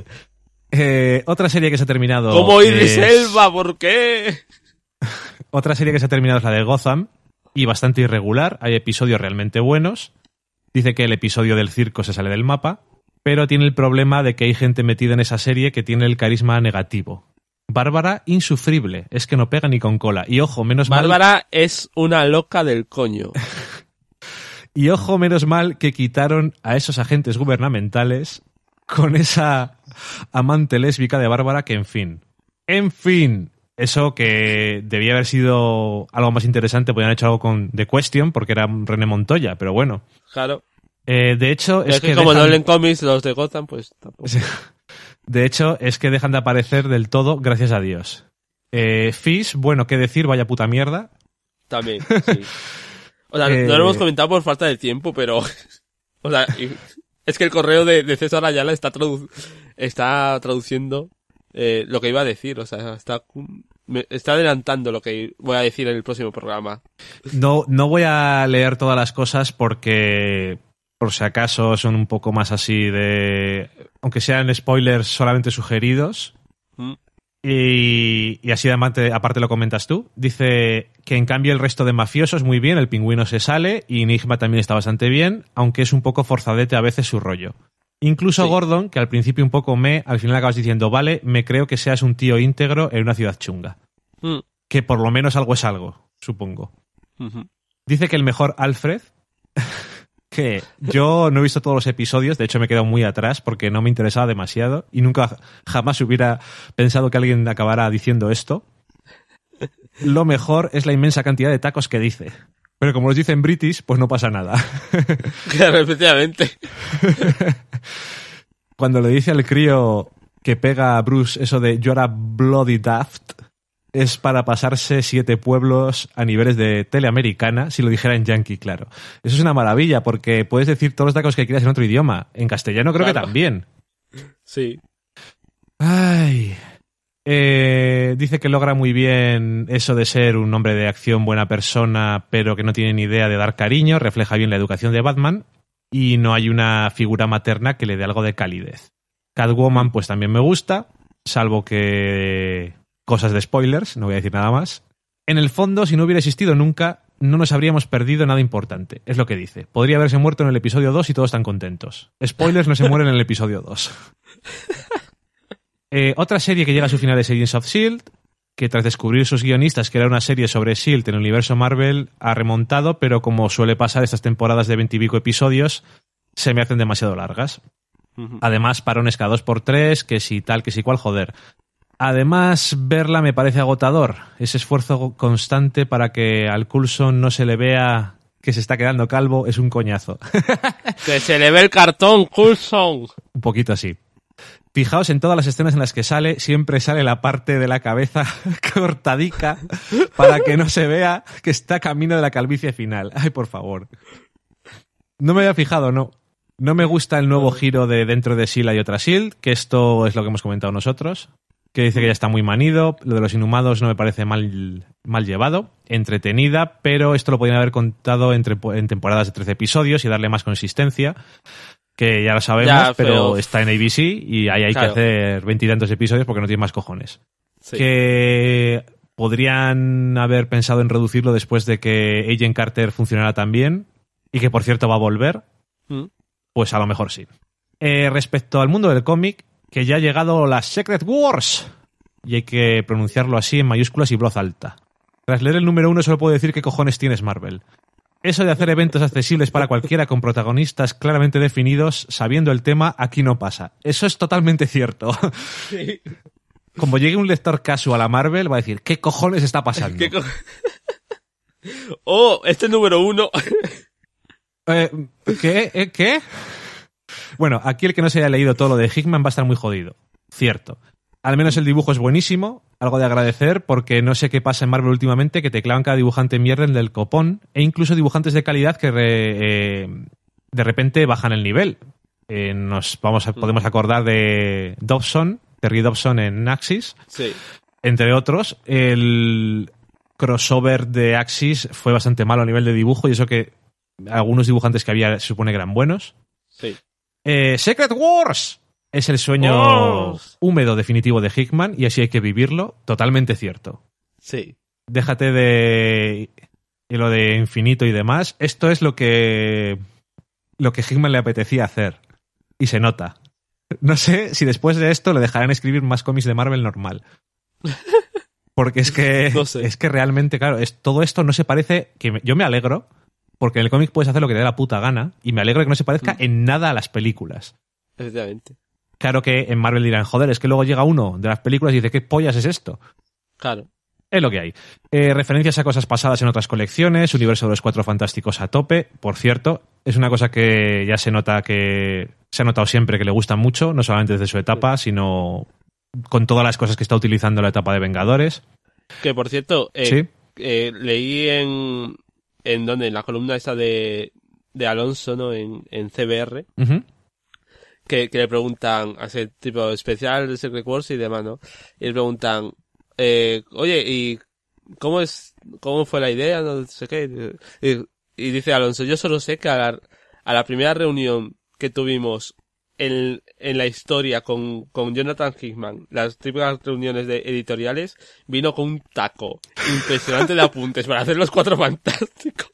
Eh, otra serie que se ha terminado... ¡Como Idris Elba! ¿Por qué? Otra serie que se ha terminado es la de Gotham, y bastante irregular. Hay episodios realmente buenos. Dice que el episodio del circo se sale del mapa, pero tiene el problema de que hay gente metida en esa serie que tiene el carisma negativo. Bárbara, insufrible. Es que no pega ni con cola. Y ojo, menos Bárbara mal... Bárbara es una loca del coño. Y ojo, menos mal que quitaron a esos agentes gubernamentales con esa amante lésbica de Bárbara que, en fin... En fin... Eso que debía haber sido algo más interesante, podían haber hecho algo con The Question, porque era René Montoya, pero bueno. Claro. Eh, de hecho, es, es que, que como dejan... no leen cómics los de Gotham, pues tampoco. De hecho, es que dejan de aparecer del todo, gracias a Dios. Eh, Fish, bueno, qué decir, vaya puta mierda. También, sí. O sea, Eh, no lo hemos comentado por falta de tiempo, pero... O sea, y- es que el correo de, de César Ayala está, tradu- está traduciendo eh, lo que iba a decir. O sea, está, me, está adelantando lo que voy a decir en el próximo programa. No, no voy a leer todas las cosas porque, por si acaso, son un poco más así de... Aunque sean spoilers solamente sugeridos. ¿Mm? Y, y así aparte, aparte lo comentas tú. Dice que en cambio el resto de mafiosos muy bien, el pingüino se sale y Enigma también está bastante bien, aunque es un poco forzadete a veces su rollo. Incluso Sí. Gordon, que al principio un poco me, al final acabas diciendo, vale, me creo que seas un tío íntegro en una ciudad chunga. Mm. Que por lo menos algo es algo, supongo. Ujú. Dice que el mejor Alfred, que yo no he visto todos los episodios, de hecho me he quedado muy atrás porque no me interesaba demasiado y nunca jamás hubiera pensado que alguien acabara diciendo esto. Lo mejor es la inmensa cantidad de tacos que dice. Pero como los dice en British, pues no pasa nada. Claro, efectivamente. Cuando le dice al crío que pega a Bruce eso de you're a bloody daft, es para pasarse siete pueblos a niveles de teleamericana, si lo dijera en yankee, claro. Eso es una maravilla, porque puedes decir todos los tacos que quieras en otro idioma. En castellano creo Claro. que también. Sí. Ay. Eh, dice que logra muy bien eso de ser un hombre de acción, buena persona, pero que no tiene ni idea de dar cariño, refleja bien la educación de Batman, y no hay una figura materna que le dé algo de calidez. Catwoman pues también me gusta, salvo que... cosas de spoilers, no voy a decir nada más. En el fondo, si no hubiera existido nunca, no nos habríamos perdido nada importante, es lo que dice. Podría haberse muerto en el episodio dos y todos están contentos. Spoilers, no se mueren en el episodio dos. Eh, otra serie que llega a su final es Agents of S H I E L D, que tras descubrir sus guionistas que era una serie sobre S H I E L D en el universo Marvel, ha remontado, pero como suele pasar estas temporadas de veintipico episodios, se me hacen demasiado largas. Ujú. Además, parones cada dos por tres, que si tal, que si cual, joder. Además, verla me parece agotador. Ese esfuerzo constante para que al Coulson no se le vea que se está quedando calvo es un coñazo. Que se le ve el cartón, Coulson. Un poquito así. Fijaos en todas las escenas en las que sale, siempre sale la parte de la cabeza cortadica para que no se vea que está camino de la calvicie final. Ay, por favor. No me había fijado, no. No me gusta el nuevo giro de dentro de S H I E L D hay otra S H I E L D, que esto es lo que hemos comentado nosotros, que dice que ya está muy manido. Lo de los Inhumados no me parece mal, mal llevado, entretenida, pero esto lo podrían haber contado entre, en temporadas de trece episodios y darle más consistencia, que ya lo sabemos, Ya, pero, pero está en A B C y ahí hay claro. que hacer veintitantos episodios porque no tiene más cojones. Sí. Que podrían haber pensado en reducirlo después de que Agent Carter funcionara tan bien y que, por cierto, va a volver. ¿Mm? Pues a lo mejor sí. Eh, respecto al mundo del cómic, que ya ha llegado la Secret Wars. Y hay que pronunciarlo así en mayúsculas y voz alta. Tras leer el número uno solo puedo decir qué cojones tienes, Marvel. Eso de hacer eventos accesibles para cualquiera con protagonistas claramente definidos, sabiendo el tema, aquí no pasa. Eso es totalmente cierto. Sí. Como llegue un lector casual a Marvel, va a decir, ¿qué cojones está pasando? ¿Qué co- oh, este número uno. Eh, ¿Qué? ¿Eh? ¿Qué? Bueno, aquí el que no se haya leído todo lo de Hickman va a estar muy jodido. Cierto. Al menos el dibujo es buenísimo, algo de agradecer, porque no sé qué pasa en Marvel últimamente, que te clavan cada dibujante mierda del copón, e incluso dibujantes de calidad que re- eh, de repente bajan el nivel. Eh, nos vamos a, podemos acordar de Dobson, Terry Dobson en Axis, Sí. entre otros. El crossover de Axis fue bastante malo a nivel de dibujo, y eso que algunos dibujantes que había se supone que eran buenos. Sí. Eh, Secret Wars es el sueño Wars. húmedo definitivo de Hickman y así hay que vivirlo. Totalmente cierto. Sí. Déjate de y lo de infinito y demás. Esto es lo que lo que Hickman le apetecía hacer y se nota. No sé si después de esto le dejarán escribir más cómics de Marvel normal. Porque es que No sé. es que realmente, claro, es, todo esto no se parece. Que me- yo me alegro. Porque en el cómic puedes hacer lo que te dé la puta gana y me alegro de que no se parezca Mm. en nada a las películas. Efectivamente. Claro que en Marvel dirán, joder, es que luego llega uno de las películas y dice, ¿qué pollas es esto? Claro. Es lo que hay. Eh, referencias a cosas pasadas en otras colecciones, Universo de los Cuatro Fantásticos a tope. Por cierto, es una cosa que ya se nota que se ha notado siempre que le gusta mucho, no solamente desde su etapa, sino con todas las cosas que está utilizando la etapa de Vengadores. Que por cierto, eh, Sí. eh, leí en en donde en la columna esta de, de Alonso, ¿no? En, en C B R, Uh-huh. que, que le preguntan, hace tipo especial de Secret Wars y demás, ¿no? Y le preguntan, eh, oye, ¿y cómo es, cómo fue la idea? No sé qué. Y, y dice Alonso, yo solo sé que a la, a la primera reunión que tuvimos en, en la historia con, con Jonathan Hickman, las típicas reuniones de editoriales, vino con un taco impresionante de apuntes para hacer los Cuatro Fantásticos.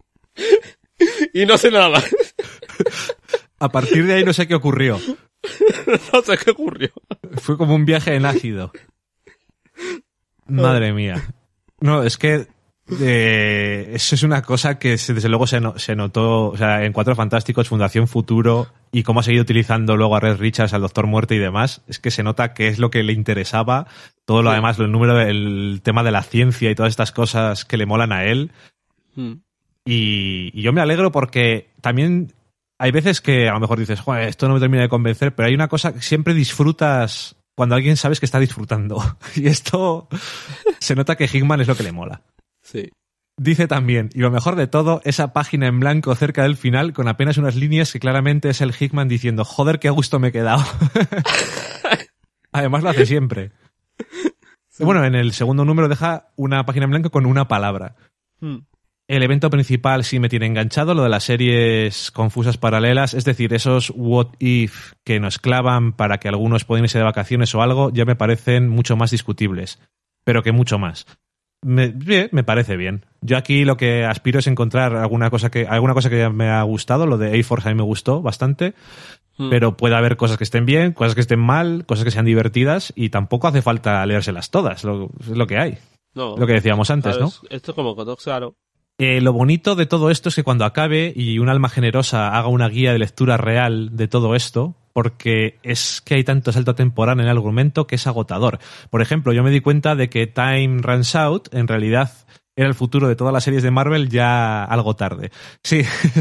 Y no sé nada más. A partir de ahí no sé qué ocurrió. No sé qué ocurrió. Fue como un viaje en ácido. Madre mía. No, es que eh, eso es una cosa que se, desde luego se, no, se notó, o sea, en Cuatro Fantásticos, Fundación Futuro, y cómo ha seguido utilizando luego a Red Richards, al Doctor Muerte y demás. Es que se nota que es lo que le interesaba. Todo lo Sí. demás, el número, el tema de la ciencia y todas estas cosas que le molan a él. Hmm. Y, y yo me alegro porque también hay veces que a lo mejor dices, joder, esto no me termina de convencer, pero hay una cosa que siempre disfrutas cuando alguien sabes que está disfrutando. Y esto se nota que Hickman es lo que le mola. Sí. Dice también, y lo mejor de todo, esa página en blanco cerca del final con apenas unas líneas que claramente es el Hickman diciendo, joder, qué a gusto me he quedado. Además lo hace siempre. Sí. Bueno, en el segundo número deja una página en blanco con una palabra. Hmm. El evento principal sí me tiene enganchado, lo de las series confusas paralelas, es decir, esos what if que nos clavan para que algunos puedan irse de vacaciones o algo, ya me parecen mucho más discutibles, pero que mucho más. Me, bien, me parece bien. Yo aquí lo que aspiro es encontrar alguna cosa que alguna cosa que me ha gustado, lo de A-Force a mí me gustó bastante, hmm. pero puede haber cosas que estén bien, cosas que estén mal, cosas que sean divertidas y tampoco hace falta leérselas todas, lo, es lo que hay. No, lo que decíamos antes, ¿sabes? ¿no? Esto es como Cotox, claro. Eh, lo bonito de todo esto es que cuando acabe y un alma generosa haga una guía de lectura real de todo esto, porque es que hay tanto salto temporal en el argumento que es agotador. Por ejemplo, yo me di cuenta de que Time Runs Out en realidad era el futuro de todas las series de Marvel ya algo tarde. Sí.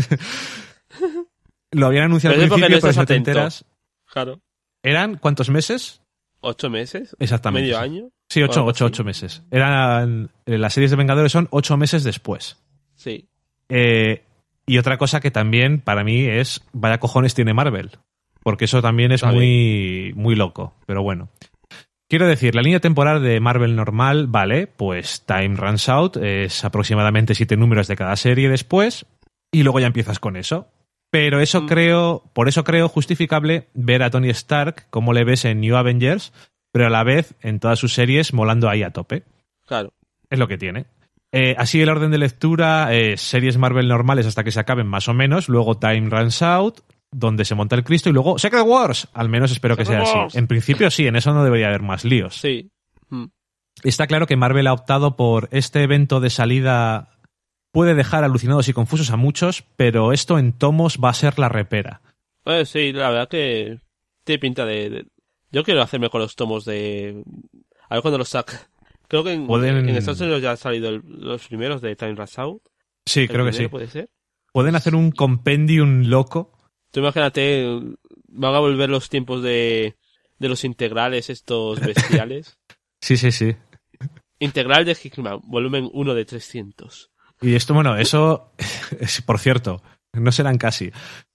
Lo habían anunciado al principio, no pero si no te enteras. Claro. ¿Eran cuántos meses? ¿Ocho meses? Exactamente. ¿Medio año? Sí, ocho, ocho, ocho meses. Eran, las series de Vengadores son ocho meses después. Sí. Eh, y otra cosa que también para mí es vaya cojones tiene Marvel, porque eso también es ¿Vale? muy muy loco, pero bueno. Quiero decir, la línea temporal de Marvel normal, vale, pues Time Runs Out es aproximadamente siete números de cada serie después y luego ya empiezas con eso. Pero eso mm. creo, por eso creo justificable ver a Tony Stark como le ves en New Avengers, pero a la vez en todas sus series molando ahí a tope. Claro. Es lo que tiene. Eh, así el orden de lectura es eh, series Marvel normales hasta que se acaben más o menos, luego Time Runs Out, donde se monta el Cristo, y luego Secret Wars. Al menos espero que Secret sea Wars. Así. En principio sí, en eso no debería haber más líos. Sí. Mm. Está claro que Marvel ha optado por este evento de salida. Puede dejar alucinados y confusos a muchos, pero esto en tomos va a ser la repera. Eh, sí, la verdad que tiene pinta de, de... Yo quiero hacerme con los tomos de... A ver cuándo los saca. Creo que en, Pueden... en Estados Unidos ya han salido el, los primeros de Time Runs Out. Sí, creo primero, que sí. ¿Puede ser? Pueden hacer un compendium loco. Tú imagínate, van a volver los tiempos de, de los integrales estos bestiales. Sí, sí, sí. Integral de Hickman, volumen uno de trescientos. Y esto, bueno, eso, por cierto, no serán casi.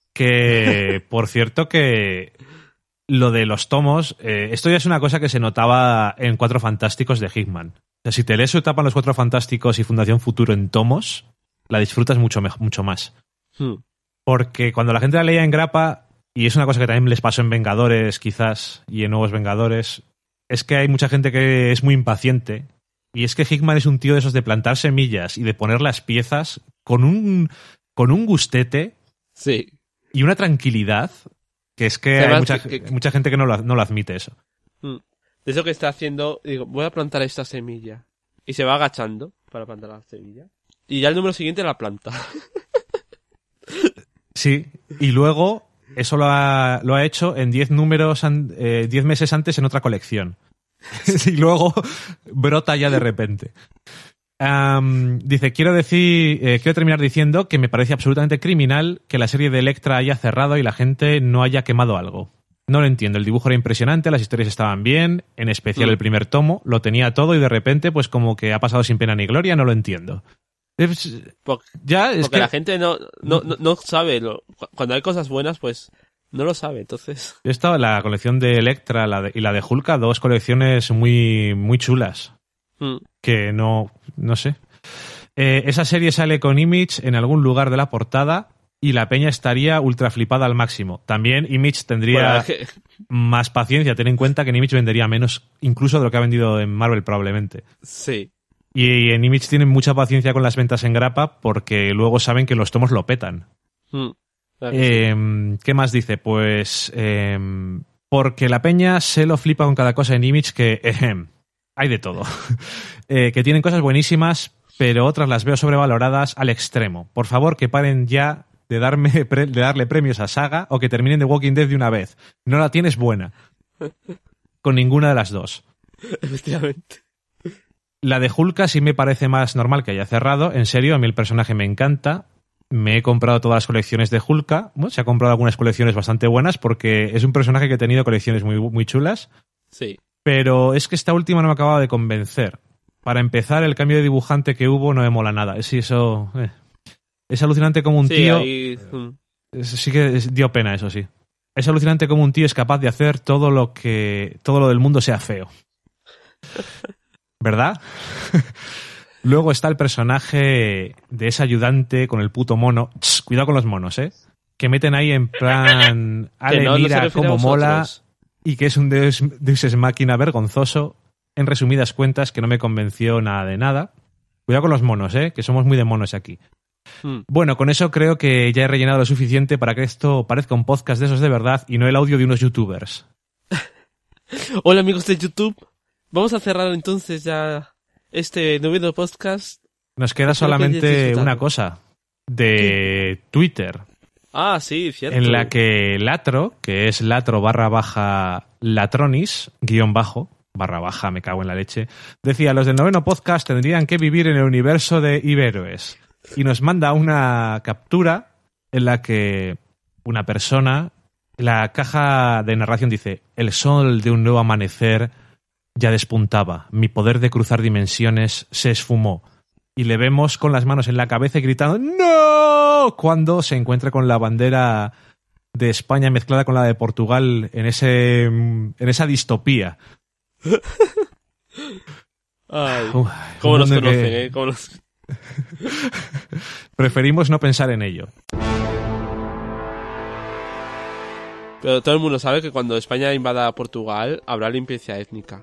Que, por cierto, que lo de los tomos, eh, esto ya es una cosa que se notaba en Cuatro Fantásticos de Hickman. O sea, si te lees su etapa en los Cuatro Fantásticos y Fundación Futuro en tomos, la disfrutas mucho, mucho más. Hmm. Porque cuando la gente la leía en grapa, y es una cosa que también les pasó en Vengadores, quizás, y en Nuevos Vengadores, es que hay mucha gente que es muy impaciente. Y es que Hickman es un tío de esos de plantar semillas y de poner las piezas con un, con un gustete. Sí. Y una tranquilidad, que es que hay mucha, que, que, mucha gente que no lo, no lo admite eso. De eso que está haciendo, digo, voy a plantar esta semilla. Y se va agachando para plantar la semilla. Y ya el número siguiente la planta. Sí, y luego eso lo ha, lo ha hecho en diez números, eh, diez meses antes en otra colección. Y luego brota ya de repente. Um, dice, quiero decir, eh, quiero terminar diciendo que me parece absolutamente criminal que la serie de Elektra haya cerrado y la gente no haya quemado algo. No lo entiendo, el dibujo era impresionante, las historias estaban bien, en especial mm. el primer tomo, lo tenía todo y de repente pues como que ha pasado sin pena ni gloria, no lo entiendo. Es, Porque, ya, es porque que la gente no, no, no, no sabe. Lo, cuando hay cosas buenas, pues no lo sabe, entonces. Yo estaba en la colección de Electra la de, y la de Hulka, dos colecciones muy, muy chulas. Mm. Que no, no sé. Eh, esa serie sale con Image en algún lugar de la portada y la peña estaría ultra flipada al máximo. También Image tendría Bueno, es que- más paciencia. Ten en cuenta que en Image vendería menos incluso de lo que ha vendido en Marvel probablemente. sí. Y en Image tienen mucha paciencia con las ventas en grapa porque luego saben que los tomos lo petan. Mm. Claro que sí. Eh, ¿Qué más dice? Pues eh, porque la peña se lo flipa con cada cosa en Image que eh, hay de todo. eh, que tienen cosas buenísimas, pero otras las veo sobrevaloradas al extremo. Por favor, que paren ya de, darme pre- de darle premios a Saga o que terminen The Walking Dead de una vez. No la tienes buena. Con ninguna de las dos. Efectivamente. La de Hulka sí me parece más normal que haya cerrado. En serio, a mí el personaje me encanta. Me he comprado todas las colecciones de Hulka. Bueno, se ha comprado algunas colecciones bastante buenas porque es un personaje que ha tenido colecciones muy, muy chulas. Sí. Pero es que esta última no me acababa de convencer. Para empezar, el cambio de dibujante que hubo no me mola nada. Sí, eso... eh. Es alucinante como un Sí, tío... ahí, mm. es- Sí que es- dio pena, eso sí. Es alucinante como un tío es capaz de hacer todo lo que... Todo lo del mundo sea feo. ¿Verdad? Luego está el personaje de ese ayudante con el puto mono. Tss, cuidado con los monos, ¿eh? Que meten ahí en plan... Que Ale, no, no se mira refiere a cómo mola... vosotros. Y que es un Deus, Deus Ex Machina vergonzoso. En resumidas cuentas, que no me convenció nada de nada. Cuidado con los monos, ¿eh? Que somos muy de monos aquí. Mm. Bueno, con eso creo que ya he rellenado lo suficiente para que esto parezca un podcast de esos de verdad y no el audio de unos youtubers. Hola amigos de YouTube. Vamos a cerrar entonces ya este noveno podcast. Nos queda Espero que hayas solamente disfrutado. una cosa de Twitter, Ah, sí, cierto. en la que Latro, que es Latro barra baja Latronis, guión bajo, barra baja, me cago en la leche, decía, los del noveno podcast tendrían que vivir en el universo de Iberoes. Y nos manda una captura en la que una persona, la caja de narración dice, el sol de un nuevo amanecer ya despuntaba, mi poder de cruzar dimensiones se esfumó. Y le vemos con las manos en la cabeza y gritando ¡No! Cuando se encuentra con la bandera de España mezclada con la de Portugal en ese en esa distopía. Ay, Uf, cómo un nos mundo conocen, que ¿eh? Cómo nos- preferimos no pensar en ello. Pero todo el mundo sabe que cuando España invada Portugal habrá limpieza étnica.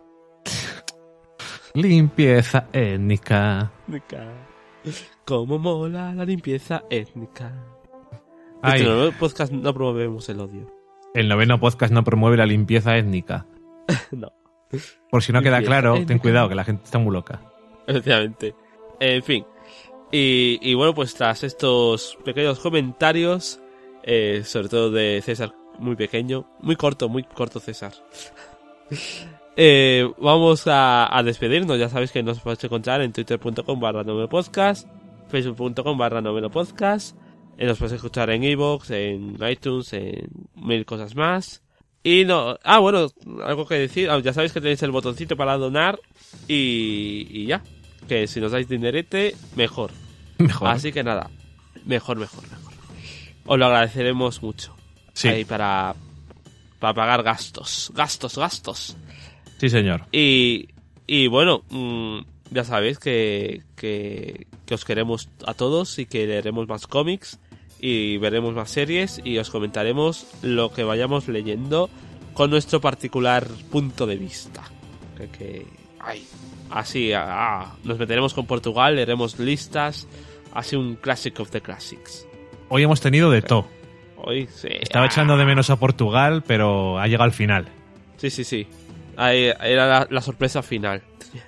Limpieza étnica. Cómo mola la limpieza étnica. Ay, Este nuevo podcast no promovemos el odio. el noveno podcast no promueve la limpieza étnica. No, Por si no queda Limpieza claro, ten étnica. cuidado que la gente está muy loca. efectivamente. En fin. Y, y bueno, pues tras estos pequeños comentarios, eh, sobre todo de César, muy pequeño, muy corto, muy corto César. Eh, vamos a, a despedirnos. Ya sabéis que nos podéis encontrar en twitter punto com barra noveno podcast, facebook punto com barra noveno podcast, eh, nos podéis escuchar en iVoox, en iTunes, en mil cosas más. Y no, ah bueno, algo que decir, ah, ya sabéis que tenéis el botoncito para donar y, y ya, que si nos dais dinerete, mejor. Mejor. Así que nada, mejor, mejor, mejor. Os lo agradeceremos mucho. Sí. Ahí para, para pagar gastos, gastos, gastos. Sí, señor. Y, y bueno, mmm, ya sabéis que, que, que os queremos a todos y que leeremos más cómics y veremos más series y os comentaremos lo que vayamos leyendo con nuestro particular punto de vista. Que, que ay, así, ah, nos meteremos con Portugal, leeremos listas, así un classic of the classics. Hoy hemos tenido de todo. Hoy sí. Estaba ah, echando de menos a Portugal, pero ha llegado al final. Sí, sí, sí. Ahí era la, la sorpresa final.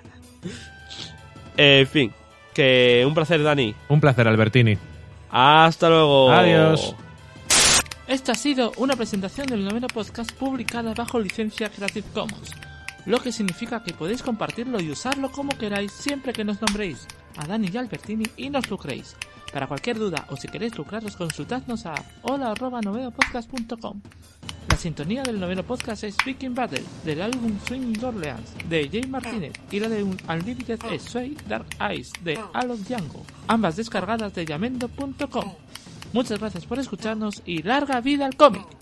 En fin, que un placer, Dani. Un placer, Albertini. Hasta luego. Adiós. Esta ha sido una presentación del noveno podcast publicada bajo licencia Creative Commons, lo que significa que podéis compartirlo y usarlo como queráis siempre que nos nombréis a Dani y Albertini y nos lucréis. Para cualquier duda o si queréis lucraros, consultadnos a hola arroba novenopodcast punto com. La sintonía del noveno podcast es Viking Battle, del álbum Swing Orleans, de Jay Martínez, y la de Unlimited es Sway Dark Eyes, de Alok Django, ambas descargadas de yamendo punto com. Muchas gracias por escucharnos y larga vida al cómic.